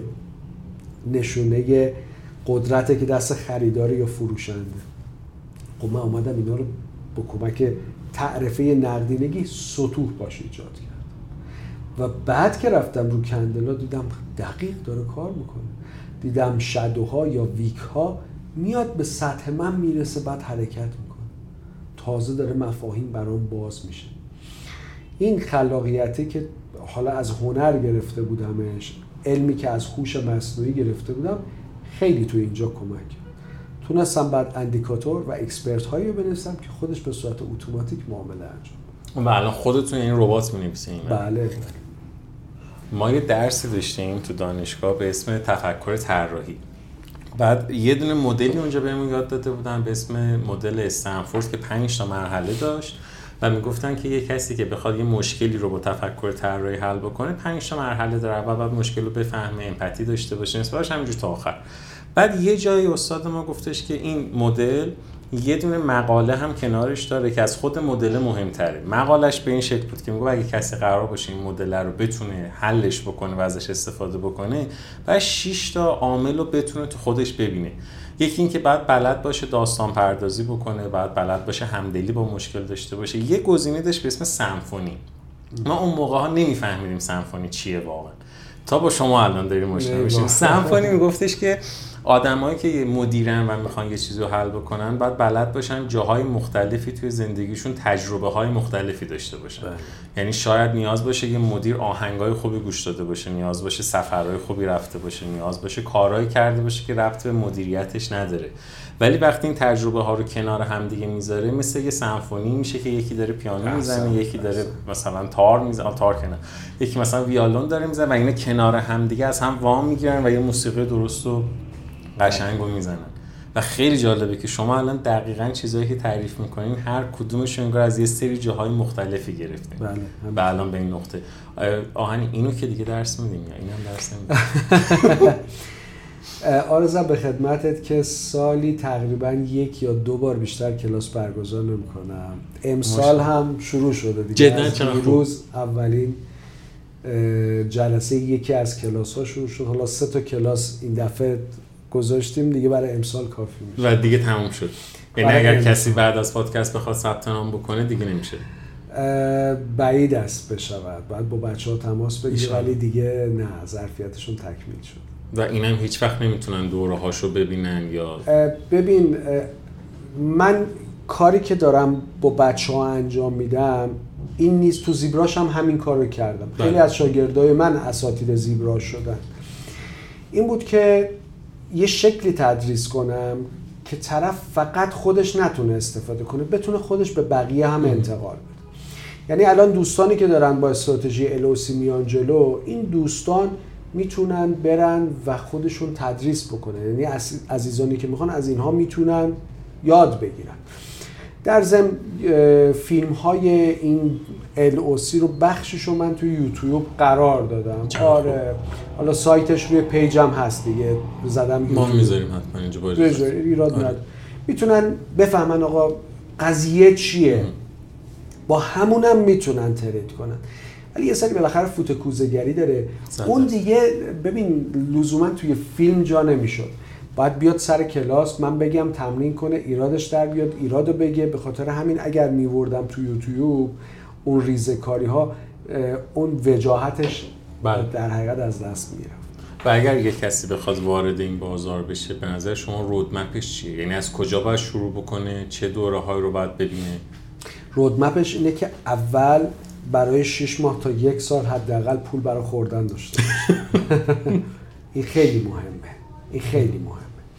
نشونه قدرته که دست خریدار یا فروشنده. خب من اومدم اینا رو با کمک تعرفه نقدینگی سطوح باش ایجاد کردم و بعد که رفتم رو کندلا دیدم دقیق داره کار میکنه. دیدم شادوها یا ویک ها میاد به سطح من میرسه، بعد حرکت میکنه. تازه داره مفاهیم برام باز میشه. این خلاقیتی که حالا از هنر گرفته بودمش، علمی که از هوش مصنوعی گرفته بودم، خیلی تو اینجا کمک کرد. تونستم بعد اندیکاتور و اکسپرت هایی رو بنویسم که خودش به صورت اتوماتیک معامله انجام. و الان خودتون این ربات می‌نویسین؟ بله. ما یه درسی داشتیم تو دانشگاه به اسم تفکر طراحی. بعد یه دونه مدلی اونجا بهمون یاد داده بودن به اسم مدل استنفورد که 5 تا مرحله داشت و میگفتن که یه کسی که بخواد یه مشکلی رو با تفکر طراحی حل بکنه 5 تا مرحله داره و بعد مشکل رو بفهمه، امپاتی داشته باشه، نسبتش همینجور تا آخر. بعد یه جایی استاد ما گفتش که این مدل یه دونه مقاله هم کنارش داره که از خود مدل مهمتره. مقالش به این شکل بود که میگه اگه کسی قرار باشه این مدل رو بتونه حلش بکنه و ازش استفاده بکنه، بعد 6 تا عامل رو بتونه تو خودش ببینه. یکی این که بعد بلد باشه داستان پردازی بکنه، بعد بلد باشه همدلی با مشکل داشته باشه. یه گزینه داشت به اسم سمفونی. ما اون موقع‌ها نمیفهمیدیم سمفونی چیه واقعا. تا با شما الان داریم مشکل میشیم. سمفونی میگفتش که آدمایی که یه مدیرن و میخوان یه چیزی رو حل بکنن باید بلد باشن جاهای مختلفی توی زندگیشون تجربه‌های مختلفی داشته باشن. یعنی شاید نیاز باشه یه مدیر آهنگای خوبی گوش داده باشه، نیاز باشه سفرهای خوبی رفته باشه، نیاز باشه کارهایی کرده باشه که ربط به مدیریتش نداره. ولی وقتی این تجربه ها رو کنار هم دیگه میذاره مثل یه سمفونی میشه که یکی داره پیانو میزنه، یکی داره مثلا تار میزنه، تار کنه، یکی مثلا ویولون داره میزنه و اینا کنار هم دیگه از هم وام میگیرن و یه موسیقی درست و قشنگو میزنن. و خیلی جالبه که شما الان دقیقاً چیزایی که تعریف میکنین هر کدومش انگار از یه سری جاهای مختلفی گرفتین. بله. الان به این نقطه آهنی اینو که دیگه درس میدیم یا اینم درس نمیدیم؟ آرزم به خدمتت که سالی تقریباً 1 یا 2 بار بیشتر کلاس برگزار نمی‌کنم. امسال هم شروع شده دیگه. جدا چرا روز اولین جلسه یکی از کلاس‌ها شروع شد. حالا 3 تا کلاس این دفعه گذاشتیم دیگه، برای امسال کافی میشه و دیگه تموم شد. یعنی اگر کسی بعد از پادکست بخواد ثبت نام بکنه دیگه نمیشه. بعید است بشود. بعد با بچه‌ها تماس بگیره ولی دیگه نه، ظرفیتشون تکمیل شد. و اینم هیچ وقت نمیتونن دوره‌هاشو ببینن یا ببین من کاری که دارم با بچه‌ها انجام میدم این نیست. تو زیبراش هم همین کارو کردم. خیلی از شاگردای من اساتید زیبراش شدن. این بود که یه شکلی تدریس کنم که طرف فقط خودش نتونه استفاده کنه، بتونه خودش به بقیه هم انتقال بده. یعنی الان دوستانی که دارن با استراتژی الوسی میان جلو، این دوستان میتونن برن و خودشون تدریس بکنن. یعنی عزیزانی که میخوان از اینها میتونن یاد بگیرن. در ضمن فیلم های این LOC رو بخششو من توی یوتیوب قرار دادم. آره حالا سایتش روی پیجم هست دیگه، زدم ما میذاریم حتما اینجا باید ایراد نداره. میتونن بفهمن آقا قضیه چیه، با همونم میتونن ترید کنن. ولی یه سری بالاخره فوت کوزه‌گری داره. اون دیگه ببین لزوما توی فیلم جا نمیشد، باید بیاد سر کلاس من بگم تمرین کنه، ایرادش در بیاد، ایرادو بگه. به خاطر همین اگر میوردم تو یوتیوب اون ریزه‌کاری ها، اون وجاهتش در حقیقت از دست میره. و اگر یک کسی بخواد وارد این بازار بشه، به نظر شما رودمپش چیه؟ یعنی از کجا باید شروع بکنه؟ چه دوره‌هایی رو باید ببینه؟ رودمپش اینه که اول برای 6 ماه تا 1 سال حداقل پول برای خوردن داشته باشه. این خیلی مهمه. این خیلی مهمه.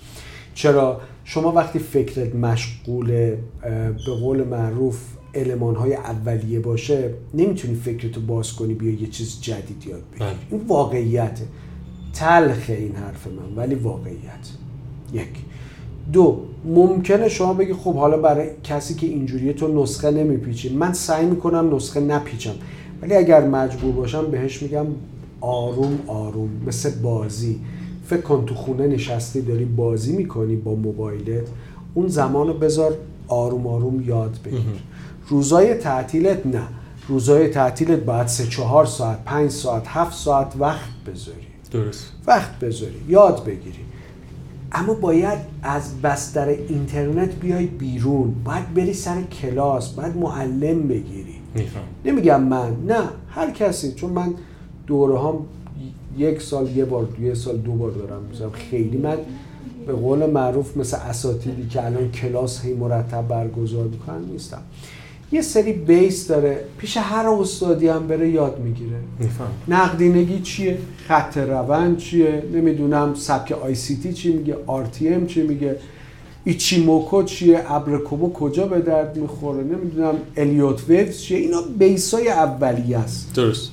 چرا؟ شما وقتی فکرت مشغول به قول معروف المان‌های اولیه باشه، نمیتونی فکرتو باز کنی بیا یه چیز جدید یاد بگیری. این واقعیته. تلخه این حرف من، ولی واقعیت. 1. 2. ممکنه شما بگی خب حالا برای کسی که اینجوریه تو نسخه نمیپیچی، من سعی میکنم نسخه نپیچم، ولی اگر مجبور باشم بهش میگم آروم آروم، مثل بازی. فکر کن تو خونه نشستی داری بازی میکنی با موبایلت، اون زمانو بذار آروم آروم یاد بگیر. روزای تعطیلت نه، روزای تعطیلت باید 3-4 ساعت 5 ساعت 7 ساعت وقت بذاری. درست. وقت بذاری یاد بگیری. اما باید از بستر اینترنت بیای بیرون، باید بری سر کلاس، باید معلم بگیری. نمیگم من، نه هر کسی، چون من دوره هم 1 سال 1 بار 1 سال 2 بار دارم میذارم. خیلی من به قول معروف مثل اساتیدی که الان کلاس هی مرتب برگزار میکنن نیستم. یه سری بیس داره، پیش هر استادی هم بره یاد میگیره. نقدینگی چیه، خط روند چیه، نمیدونم سبک آی سی تی چی میگه، RTM چی میگه، ایچیموکو چیه، ابرکوبو کجا به درد میخوره، نمیدونم الیوت ویوز چیه. اینا بیسای اولیه است. درست.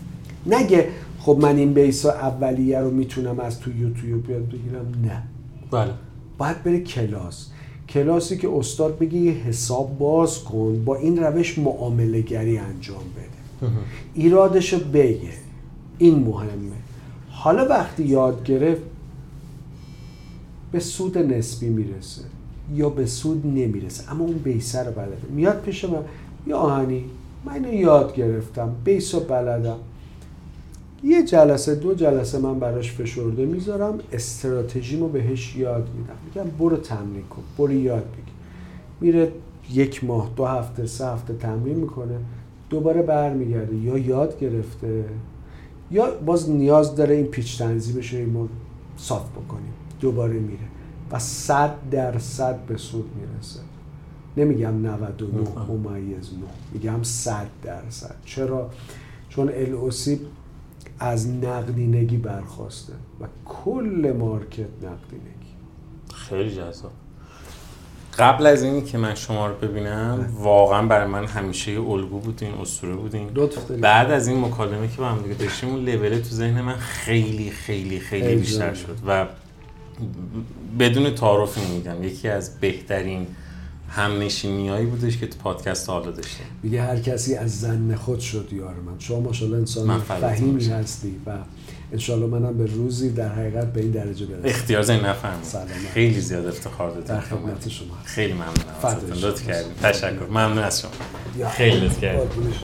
نگه خب من این بیسای اولیه رو میتونم از تو یوتیوب یاد بگیرم، نه. بله. باید بره کلاسی که استاد بگه یه حساب باز کن، با این روش معامله گری انجام بده، ایرادشو بگه. این مهمه. حالا وقتی یاد گرفت به سود نسبی میرسه یا به سود نمیرسه، اما اون بیسه رو بلده، میاد پیش من یا آهنی من اینو یاد گرفتم، بیسو بلدم، 1 جلسه 2 جلسه من براش فشرده میذارم، استراتژیمو بهش یاد میدم، میگم برو تمرین کن، برو یاد بگیر. میره 1 ماه 2 هفته 3 هفته تمرین میکنه، دوباره برمیگرده، یا یاد گرفته یا باز نیاز داره این پیچ تنظیمش رو ما صاف بکنیم، دوباره میره و 100% به سود میرسه. نمیگم 99 ممیز 9، میگم 100%. چرا؟ چون LOC از نقدینگی برخواسته و کل مارکت نقدینگی. خیلی جذاب. قبل از اینی که من شما رو ببینم واقعا برای من همیشه الگو بودین، اسطوره بودین. بعد از این مکالمه که با هم دیگه داشتیم اون لول تو ذهن من خیلی خیلی خیلی بیشتر شد و بدون تعارف میگم یکی از بهترین همنشینیایی بودش که تو پادکست حالا داشتیم. میگه هر کسی از ظن خود شد یار من. شما ماشاءالله انسان فهیمی هستی و انشالله منم به روزی در حقیقت به این درجه برسم. اختیار زین نفهمید. خیلی زیاد افتخار دادید. در خدمت شما. خیلی ممنونم. لطف کردید. تشکر. ممنون از شما. خیلی لطف کردید.